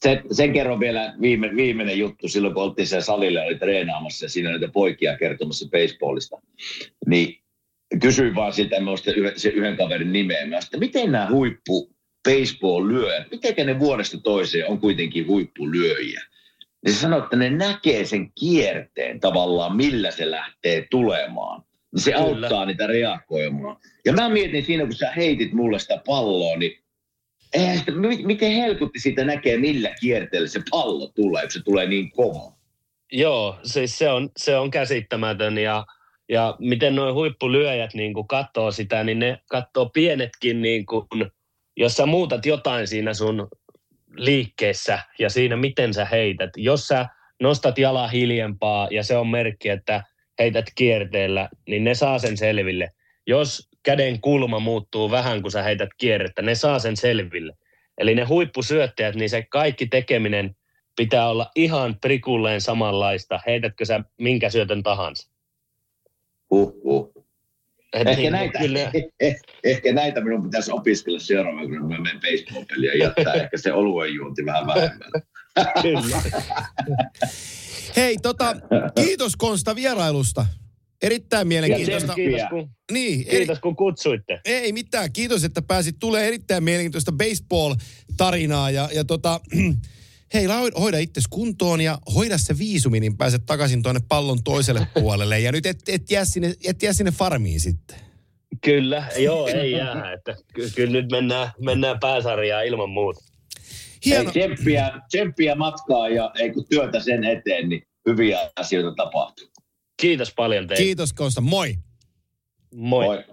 Se, sen kerron vielä viime, viimeinen juttu silloin, kun oltiin siellä salilla ja oli treenaamassa ja siinä näitä poikia kertomassa baseballista. Niin kysyin vaan siltä, en muista yhden, sen yhden kaverin nimeä. Mä sanoin, miten nämä huippu baseball-lyöjät, miten ne vuodesta toiseen on kuitenkin huippulyöjiä? Ja se sanoi, että ne näkee sen kierteen tavallaan, millä se lähtee tulemaan. Niin se Kyllä. auttaa niitä reagoimaan. Ja mä mietin siinä, kun sä heitit mulle sitä palloa, niin eihän sitä, miten helkutti siitä näkee, millä kierteellä se pallo tulee, kun se tulee niin kova. Joo, siis se on, se on käsittämätön ja, ja miten nuo huippulyöjät niin kuin katsoo sitä, niin ne katsoo pienetkin, niin kuin, jos sä muutat jotain siinä sun liikkeessä ja siinä, miten sä heität. Jos sä nostat jalan hiljempaa ja se on merkki, että heität kierteellä, niin ne saa sen selville. Jos käden kulma muuttuu vähän, kun sä heität kierrettä, ne saa sen selville. Eli ne huippusyöttäjät, niin se kaikki tekeminen pitää olla ihan prikulleen samanlaista. Heitätkö sä minkä syötön tahansa? Huh, Et ehkä, niin, näitä, kyllä. eh, eh, ehkä näitä minun pitäisi opiskella seuraavaan, kun mä menen baseball-peliin ja jättää ehkä se oluen juonti vähän vähemmän. Kyllä. Hei, tota, kiitos Konsta vierailusta. Erittäin mielenkiintoista. Kiitos, kun, niin, kiitos, kun kutsuitte. Ei mitään, kiitos, että pääsit tulee erittäin mielenkiintoista baseball-tarinaa. Ja, ja tota, hei, hoida itsesi kuntoon ja hoida se viisumi, niin pääset takaisin tuonne pallon toiselle puolelle. Ja nyt et, et, jää, sinne, et jää sinne farmiin sitten. Kyllä, joo, ei jää. Että, ky- kyllä nyt mennään, mennään pääsarjaan ilman muuta. Hieno. Ei, tsemppiä, tsemppiä matkaa ja ei kun työtä sen eteen, niin hyviä asioita tapahtuu. Kiitos paljon teille. Kiitos Konsta, moi. Moi. Moi.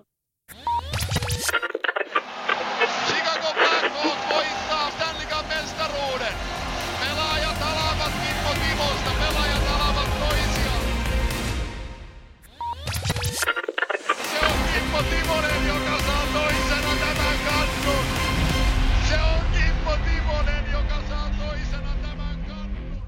Chicago Blackhawks voittaa Stanley Cup -mestaruuden. Pelaajat halaavat Kimmo Timosta, pelaajat halaavat toisiaan. Se on Kimmo Timonen, joka saa toisena tämän kannun. Se on Kimmo Timonen, joka saa toisena tämän kannun.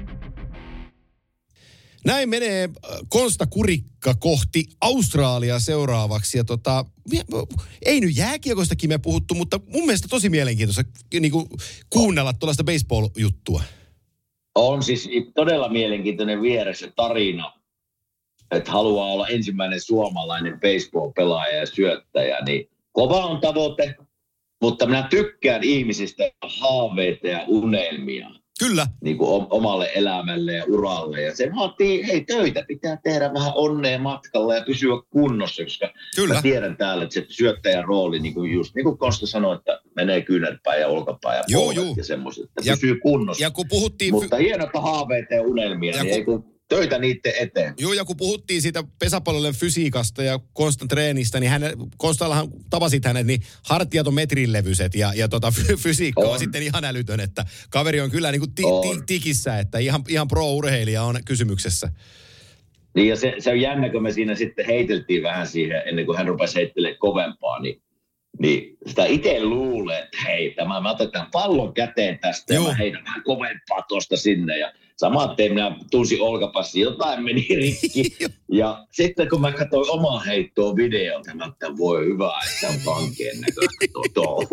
Näin menee Konsta Kurikka kohti Australiaa seuraavaksi. Ja tota, ei nyt jääkiekostakin me puhuttu, mutta mun mielestä tosi mielenkiintoista niin kuin kuunnella tuollaista baseball-juttua. On siis todella mielenkiintoinen vieressä tarina, että haluaa olla ensimmäinen suomalainen baseball-pelaaja ja syöttäjä. Niin kova on tavoite, mutta minä tykkään ihmisistä haaveita ja unelmia. Kyllä. Niin kuin omalle elämälle ja uralle. Ja se vaatii, hei töitä, pitää tehdä vähän onnea matkalla ja pysyä kunnossa, koska Kyllä. mä tiedän täällä, että se syöttäjän rooli, niin kuin just niin kuin Konsta sanoi, että menee kyynärpäin ja olkapään ja joo, polvet joo. ja semmoiset, että ja, pysyy kunnossa. Ja kun puhuttiin... Mutta hienota haaveita ja unelmia, ja niin kun... ei kun töitä niiden eteen. Joo, ja kun puhuttiin siitä pesäpallolle fysiikasta ja Konstan treenistä, niin hänen, Konstallahan tapasit hänet, niin hartiat on metrin levyiset ja, ja tota, fysiikka on. on sitten ihan älytön, että kaveri on kyllä niin kuin ti, ti, tikissä, että ihan, ihan pro-urheilija on kysymyksessä. Niin ja se, se on jännä, kun me siinä sitten heiteltiin vähän siihen, ennen kuin hän rupesi heittelemään kovempaa, niin, niin sitä itse luulee, että hei, tämä, mä otetaan pallon käteen tästä Joo. ja mä heitän vähän kovempaa tuosta sinne ja samaan tein, minä tunsin olkapassi, jotain meni rikki. Ja sitten kun mä katsoin omaa heittoa videolta, mä että voi hyvä, että on vankeen näköistä toto.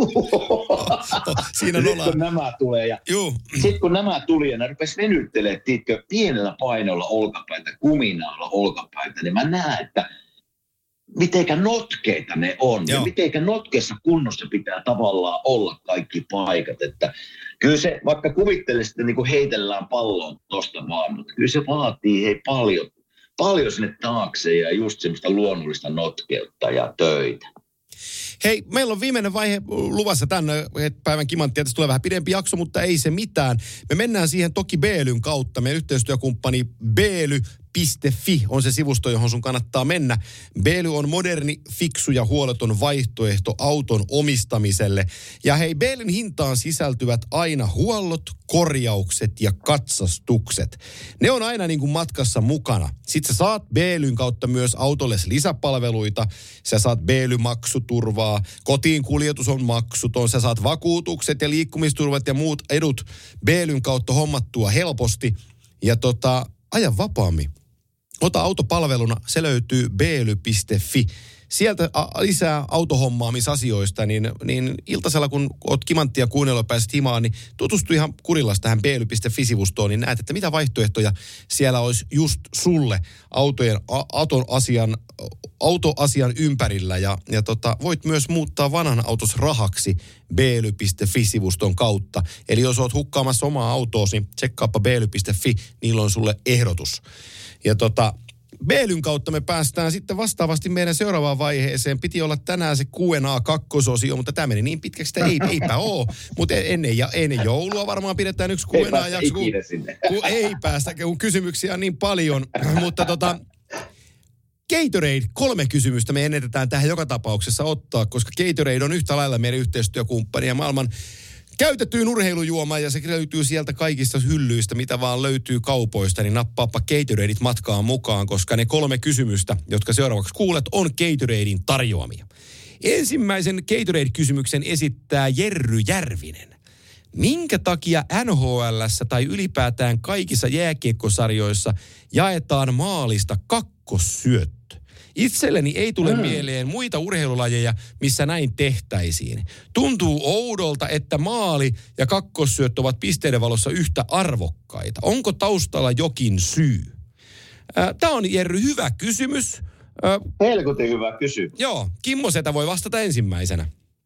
Siinä sitten kun nämä tulee ja sitten kun nämä tuli ja ne rupesi venyttelemään, tiitkö, pienellä painolla olkapäitä, kuminaalla olkapäitä, niin mä näen, että mitenkä notkeita ne on. Joo. Ja mitenkä notkeessa kunnossa pitää tavallaan olla kaikki paikat. Että kyllä se, vaikka kuvittelisi, että niin kuin heitellään palloon tosta vaan, mutta kyllä se vaatii hei paljon, paljon sinne taakse ja just semmoista luonnollista notkeutta ja töitä. Hei, meillä on viimeinen vaihe luvassa tänne päivän kimanttia. Tästä tulee vähän pidempi jakso, mutta ei se mitään. Me mennään siihen toki Beelyn kautta. Meidän yhteistyökumppani beely piste fi on se sivusto, johon sun kannattaa mennä. Beely on moderni, fiksu ja huoleton vaihtoehto auton omistamiselle. Ja hei, Beelyn hintaan sisältyvät aina huollot, korjaukset ja katsastukset. Ne on aina niin kuin matkassa mukana. Sitten sä saat Beelyn kautta myös autolle lisäpalveluita. Sä saat Beely-maksuturvaa. Kotiin kuljetus on maksuton. Sä saat vakuutukset ja liikkumisturvat ja muut edut Beelyn kautta hommattua helposti. Ja tota, aja vapaammin. Ota autopalveluna, se löytyy beely piste fi. sieltä a- lisää autohommaamisasioista, niin, niin iltasella kun oot kimanttia kuunnella ja pääset himaan, niin tutustu ihan kurillas tähän b l y piste f i-sivustoon, niin näet, että mitä vaihtoehtoja siellä olisi just sulle autojen, a- auton asian, autoasian ympärillä. Ja, ja tota, voit myös muuttaa vanhan autos rahaksi b l y piste f i-sivuston kautta. Eli jos oot hukkaamassa omaa autoosi, niin tsekkaappa b l y piste f i, niillä on sulle ehdotus. Ja tota, B L Y:n kautta me päästään sitten vastaavasti meidän seuraavaan vaiheeseen. Piti olla tänään se Q and A-kakkososio, mutta tämä meni niin pitkäksi, että ei, eipä ole. Mutta ennen, ja, ennen joulua varmaan pidetään yksi Q and A-jakso. Kun, kun ei päästä, kun kysymyksiä on niin paljon. Mutta tota, Gatorade, kolme kysymystä me ennätetään tähän joka tapauksessa ottaa, koska Gatorade on yhtä lailla meidän yhteistyökumppani ja maailman käytettyyn urheilujuomaan, ja se löytyy sieltä kaikista hyllyistä, mitä vaan löytyy kaupoista, niin nappaappa Gatoradeit matkaan mukaan, koska ne kolme kysymystä, jotka seuraavaksi kuulet, on Gatoradein tarjoamia. Ensimmäisen Gatorade-kysymyksen esittää Jerry Järvinen. Minkä takia N H L:ssä tai ylipäätään kaikissa jääkiekkosarjoissa jaetaan maalista kakkossyöttö? Itselleni ei tule mm. mieleen muita urheilulajeja, missä näin tehtäisiin. Tuntuu oudolta, että maali ja kakkossyöttö ovat pisteiden valossa yhtä arvokkaita. Onko taustalla jokin syy? Tämä on, Jerry, hyvä kysymys. Helkutin hyvä kysymys. Joo, Kimmo Setä voi vastata ensimmäisenä.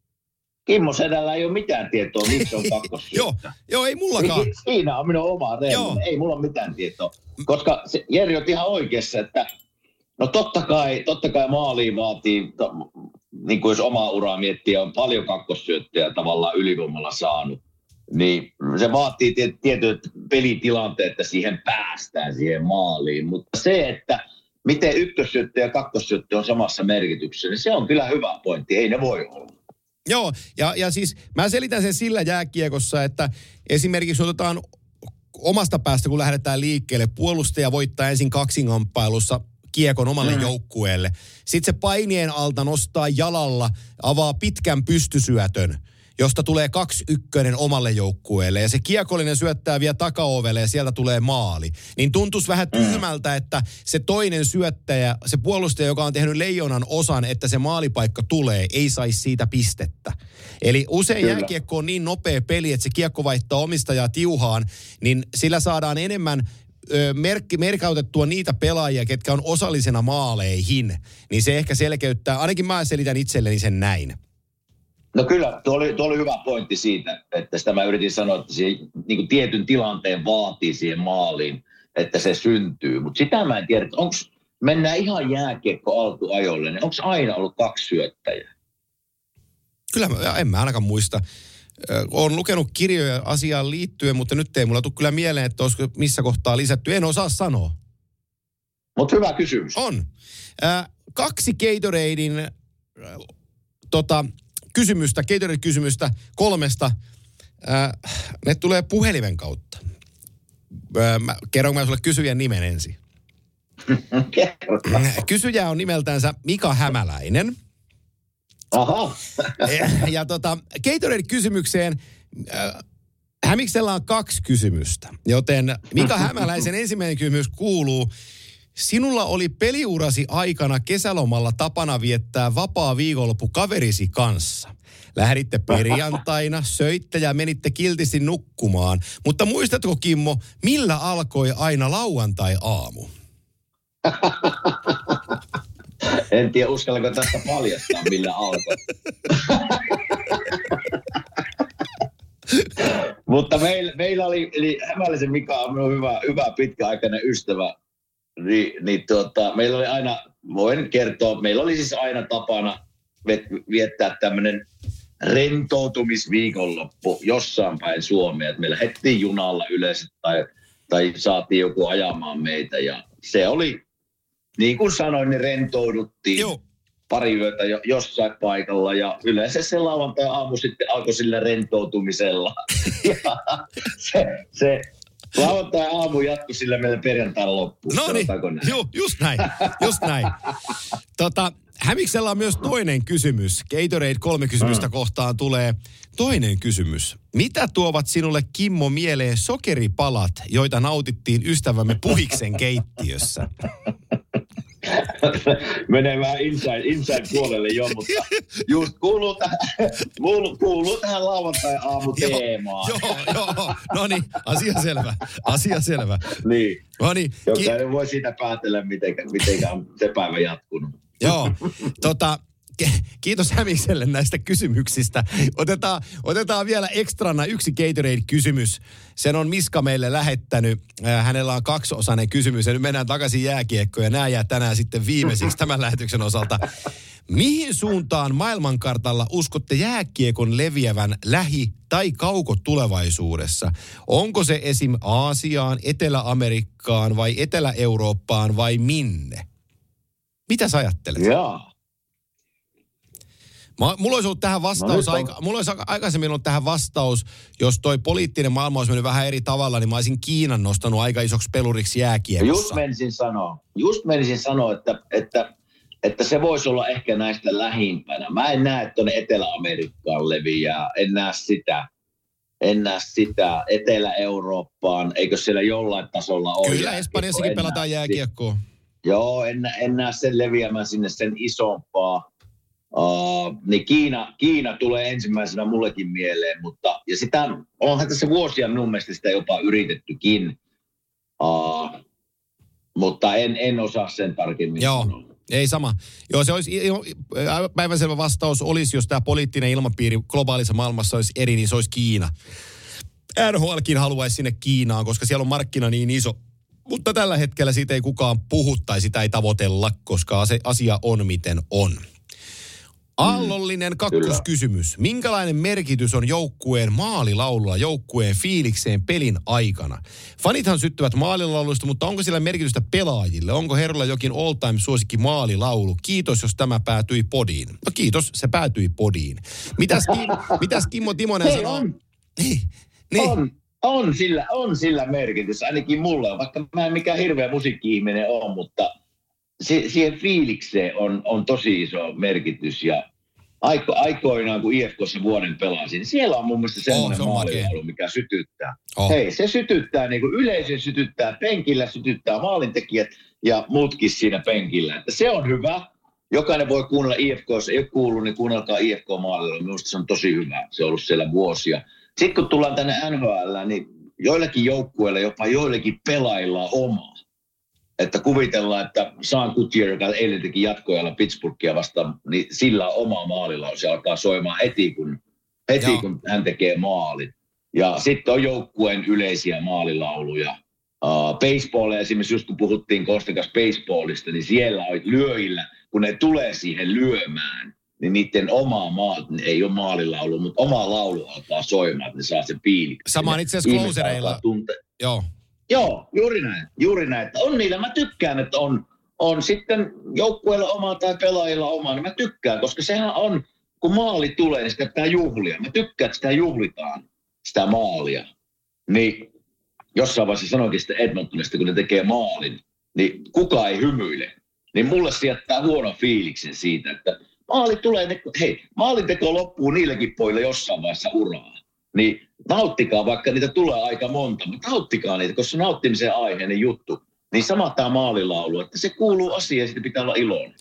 Kimmo Sedällä ei ole mitään tietoa, missä on kakkossyöttö. joo, joo, ei mullakaan. Siinä on minun oma reilun. Ei mulla ole mitään tietoa. Koska se, Jeri on ihan oikeassa, että no totta kai, totta kai maaliin vaatii, to, niin kuin jos omaa uraa miettii, on paljon kakkossyöttöjä tavallaan ylivoimalla saanut. Niin se vaatii tietyt pelitilanteet, että siihen päästään siihen maaliin. Mutta se, että miten ykkössyöttö ja kakkossyöttö on samassa merkityksessä, niin se on kyllä hyvä pointti. Ei ne voi olla. Joo, ja, ja siis mä selitän sen sillä jääkiekossa, että esimerkiksi otetaan omasta päästä, kun lähdetään liikkeelle, puolustaja voittaa ensin kaksinkamppailussa kiekon omalle mm. joukkueelle. Sitten se painien alta nostaa jalalla, avaa pitkän pystysyötön, josta tulee kaksi ykkönen omalle joukkueelle. Ja se kiekollinen syöttää vielä takaovelle ja sieltä tulee maali. Niin tuntuisi vähän tyhmältä, että se toinen syöttäjä, se puolustaja, joka on tehnyt leijonan osan, että se maalipaikka tulee, ei saisi siitä pistettä. Eli usein Kyllä. jääkiekko on niin nopea peli, että se kiekko vaihtaa omistajaa tiuhaan, niin sillä saadaan enemmän merkki, merkautettua niitä pelaajia, ketkä on osallisena maaleihin, niin se ehkä selkeyttää, ainakin mä selitän itselleni sen näin. No kyllä, tuo oli, tuo oli hyvä pointti siitä, että sitä mä yritin sanoa, että siihen, niin kuin tietyn tilanteen vaatii siihen maaliin, että se syntyy. Mutta sitä mä en tiedä, että onko, mennään ihan jääkiekko alkuajolle, niin onko aina ollut kaksi syöttäjää? Kyllä, en mä ainakaan muista. Olen lukenut kirjoja asiaan liittyen, mutta nyt ei mulla tule kyllä mieleen, että olisiko missä kohtaa lisätty. En osaa sanoa. Mutta hyvä kysymys. On. Äh, kaksi Gatoradein äh, tota, kysymystä, Gatorade-kysymystä kolmesta. Äh, ne tulee puhelimen kautta. Äh, mä, kerronko mä sulle kysyjän nimen ensin? Kysyjä on nimeltänsä Mika Hämäläinen. Aha. ja, ja tota, Gatorade-kysymykseen äh, Hämiksellä on kaksi kysymystä, joten Mika Hämäläisen ensimmäinen kysymys kuuluu: sinulla oli peliurasi aikana kesälomalla tapana viettää vapaa viikonloppu kaverisi kanssa. Lähditte perjantaina, söitte ja menitte kiltisti nukkumaan. Mutta muistatko, Kimmo, millä alkoi aina lauantai-aamu? En tiedä, uskallanko tästä paljastaa, millä alkoi. Mutta meillä, meillä oli, eli Hämäläisen Mika on minun hyvä, hyvä pitkäaikainen ystävä. Niin, niin tuota, meillä oli aina, voin kertoa, meillä oli siis aina tapana viettää tämmöinen rentoutumisviikonloppu jossain päin Suomea. Että meillä lähdettiin junalla yleensä tai, tai saatiin joku ajamaan meitä. Ja se oli, niin kuin sanoin, niin rentouduttiin Joo. pari yötä jo, jossain paikalla. Ja yleensä se lauantai-aamu sitten alkoi sillä rentoutumisella. Ja se... se lauantai-aamu jatkui sillä meillä perjantain loppuun. No niin, ju, just näin, just näin. Tota, Hämiksellä on myös toinen kysymys. Gatorade kolme kysymystä mm. kohtaan tulee toinen kysymys. Mitä tuovat sinulle, Kimmo, mieleen sokeripalat, joita nautittiin ystävämme Puhiksen keittiössä? Menee vähän inside, inside puolelle jo, mutta just kuuluu, tähän, kuuluu, kuuluu tähän lauantai-aamu-teemaan. Joo, joo, joo. No niin, asia selvä. Asia selvä. Niin. No niin. Jokainen voi siitä päätellä, miten, miten on se päivä jatkunut. Joo, tota... Kiitos Hämiselle näistä kysymyksistä. Otetaan, otetaan vielä ekstrana yksi Gatorade-kysymys. Sen on Miska meille lähettänyt. Hänellä on kaksiosainen kysymys ja nyt mennään takaisin jääkiekkoon ja nämä jää tänään sitten viimeisiksi tämän lähetyksen osalta. Mihin suuntaan maailmankartalla uskotte jääkiekon leviävän lähi- tai kaukotulevaisuudessa? Onko se esim. Aasiaan, Etelä-Amerikkaan vai Etelä-Eurooppaan vai minne? Mitä sä ajattelet? Joo. Mä, mulla olisi ollut tähän vastaus, no, aika, mulla olisi aikaisemmin ollut tähän vastaus, jos toi poliittinen maailma olisi mennyt vähän eri tavalla, niin mä olisin Kiinan nostanut aika isoksi peluriksi jääkiekossa. Just menisin sanoa, just menisin sanoa, että, että, että se voisi olla ehkä näistä lähimpänä. Mä en näe, että tuonne Etelä-Amerikkaan leviää, en näe sitä. En näe sitä Etelä-Eurooppaan, eikö siellä jollain tasolla ole? Kyllä, Espanjassakin pelataan jääkiekkoa. Joo, en, en näe sen leviämään sinne sen isompaa. Uh, niin Kiina, Kiina tulee ensimmäisenä mullekin mieleen, mutta ja sitä onhan tässä vuosia minun mielestä sitä jopa yritettykin, uh, mutta en, en osaa sen tarkemmin Joo, sanoa. Ei sama. Joo, se olisi, päivänselvä vastaus olisi, jos tämä poliittinen ilmapiiri globaalissa maailmassa olisi eri, niin se olisi Kiina. N H L:kin haluaisi sinne Kiinaan, koska siellä on markkina niin iso. Mutta tällä hetkellä siitä ei kukaan puhu tai sitä ei tavoitella, koska se asia on miten on. Aallollinen kakkoskysymys. Minkälainen merkitys on joukkueen maalilaululla joukkueen fiilikseen pelin aikana? Fanithan syttyvät maalilauluista, mutta onko sillä merkitystä pelaajille? Onko herralla jokin all-time suosikki maalilaulu? Kiitos, jos tämä päätyi podiin. No kiitos, se päätyi podiin. Mitäs, Kim, mitäs Kimmo Timonen Hei, sanoo? On. Niin, niin. On, on, sillä, on sillä merkitys, ainakin mulla. Vaikka mä en mikään hirveä musiikki-ihminen ole, mutta se, siihen fiilikseen on, on tosi iso merkitys ja aiko, aikoinaan, kun I F K:ssa vuoden pelasin, niin siellä on mun mielestä semmoinen oh, se maalilaulu, mikä sytyttää. Oh. Hei, se sytyttää, niin kuin yleisö sytyttää, penkillä sytyttää maalintekijät ja muutkin siinä penkillä. Että se on hyvä. Jokainen voi kuunnella I F K:ssa, ei ole kuullut, niin kuunnelkaa I F K-maalilaulu. Minusta se on tosi hyvä. Se on ollut siellä vuosia. Sitten kun tullaan tänne N H L, niin joillakin joukkueilla, jopa joillakin pelailla omaa. Että kuvitellaan, että Sean Coutier, joka eilen teki jatkoajalla Pittsburghia vastaan, niin sillä on oma maalilaulu. Se alkaa soimaan heti, kun, heti, kun hän tekee maalin. Ja sitten on joukkueen yleisiä maalilauluja. Uh, baseballia esimerkiksi, just kun puhuttiin kostekas baseballista, niin siellä on lyöjillä, kun ne tulee siihen lyömään, niin niiden oma maa, ei ole maalilaulu, mutta oma laulu alkaa soimaan, että ne saa sen piiliksen. Sama on itse asiassa closereilla. Joo. Joo, juuri näin. Juuri näin. Että on niillä, mä tykkään, että on, on sitten joukkueella oma tai pelaajilla oma, niin mä tykkään, koska sehän on, kun maali tulee, niin sitä pitää juhlia. Mä tykkään, että sitä juhlitaan, sitä maalia. Niin jossain vaiheessa sanoinkin sitä Edmontonista, kun ne tekee maalin, niin kukaan ei hymyile. Niin mulle se jättää huono fiiliksen siitä, että maali tulee, ne, hei, maalinteko loppuu niillekin pojille jossain vaiheessa uraa. Niin nauttikaa, vaikka niitä tulee aika monta, mutta nauttikaa niitä, koska se nauttimisen aiheinen juttu. Niin sama tämä maalilaulu, että se kuuluu asiaan ja siitä pitää olla iloinen.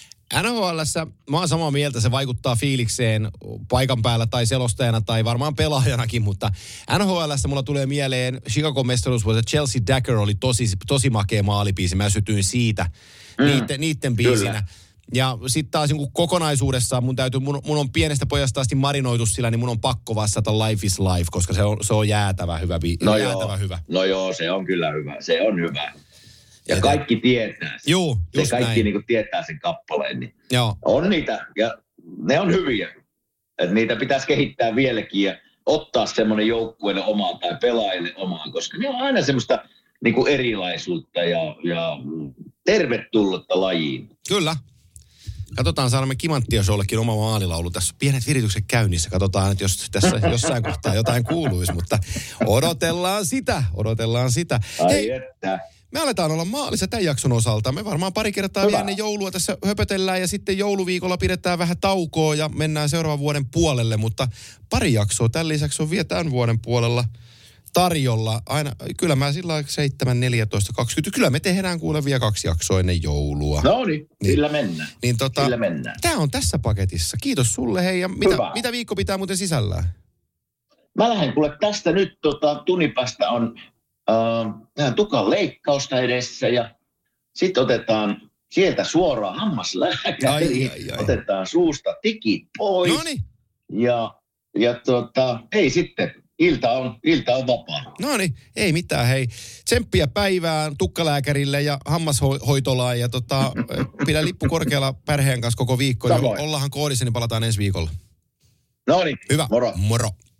N H L:ssä mä oon samaa mieltä, se vaikuttaa fiilikseen paikan päällä tai selostajana tai varmaan pelaajanakin, mutta N H L:ssä mulla tulee mieleen Chicago mestaruusvuosi, Chelsea Dagger oli tosi, tosi makea maalibiisi, mä sytyin siitä mm, niitten, niitten biisinä. Kyllä. Ja sitten taas niin kokonaisuudessaan mun täytyy, mun, mun on pienestä pojasta asti marinoitu sillä, niin mun on pakko vastata Life is Life, koska se on, se on jäätävä hyvä. No jäätävä joo, hyvä. No joo, se on kyllä hyvä, se on hyvä. Ja kaikki tietää sen. Juu, just se kaikki niin kuin tietää sen kappaleen. Niin joo. On niitä, ja ne on hyviä. Että niitä pitäisi kehittää vieläkin ja ottaa semmoinen joukkueelle omaan tai pelaajille omaan, koska ne on aina semmoista niin kuin erilaisuutta ja, ja tervetullutta lajiin. Kyllä. Katsotaan, saadamme Kimanttio-showllekin oma maalilaulu. Tässä on pienet viritykset käynnissä. Katsotaan, että jos tässä jossain kohtaa jotain kuuluisi, mutta odotellaan sitä, odotellaan sitä. Ai Hei, että. me aletaan olla maalissa tämän jakson osalta. Me varmaan pari kertaa vielä ennen joulua tässä höpötellään ja sitten jouluviikolla pidetään vähän taukoa ja mennään seuraavan vuoden puolelle, mutta pari jaksoa tämän lisäksi on vielä tämän vuoden puolella tarjolla. Aina, kyllä mä sillä seitsemän, neljätoista, kaksikymmentä. Kyllä me tehdään kuule vielä kaksi jaksoa ennen joulua. No niin, sillä mennään. Niin tota, sillä mennään. Tää on tässä paketissa. Kiitos sulle hei. Ja mitä, mitä viikko pitää muuten sisällään? Mä lähden kuule tästä nyt tota, tunnin päästä on äh, tukan leikkausta edessä ja sitten otetaan sieltä suoraan hammaslääkäriin. Otetaan suusta tikit pois. Noniin. Ja, ja tota, ei sitten. Ilta on, ilta on vapaa. No niin, ei mitään. Hei, tsemppiä päivään tukkalääkärille ja hammashoitolaan ja tota, pidä lippu korkealla perheen kanssa koko viikko. Ja ollaanhan koodissa, niin palataan ensi viikolla. No niin, hyvä. Moro. Moro.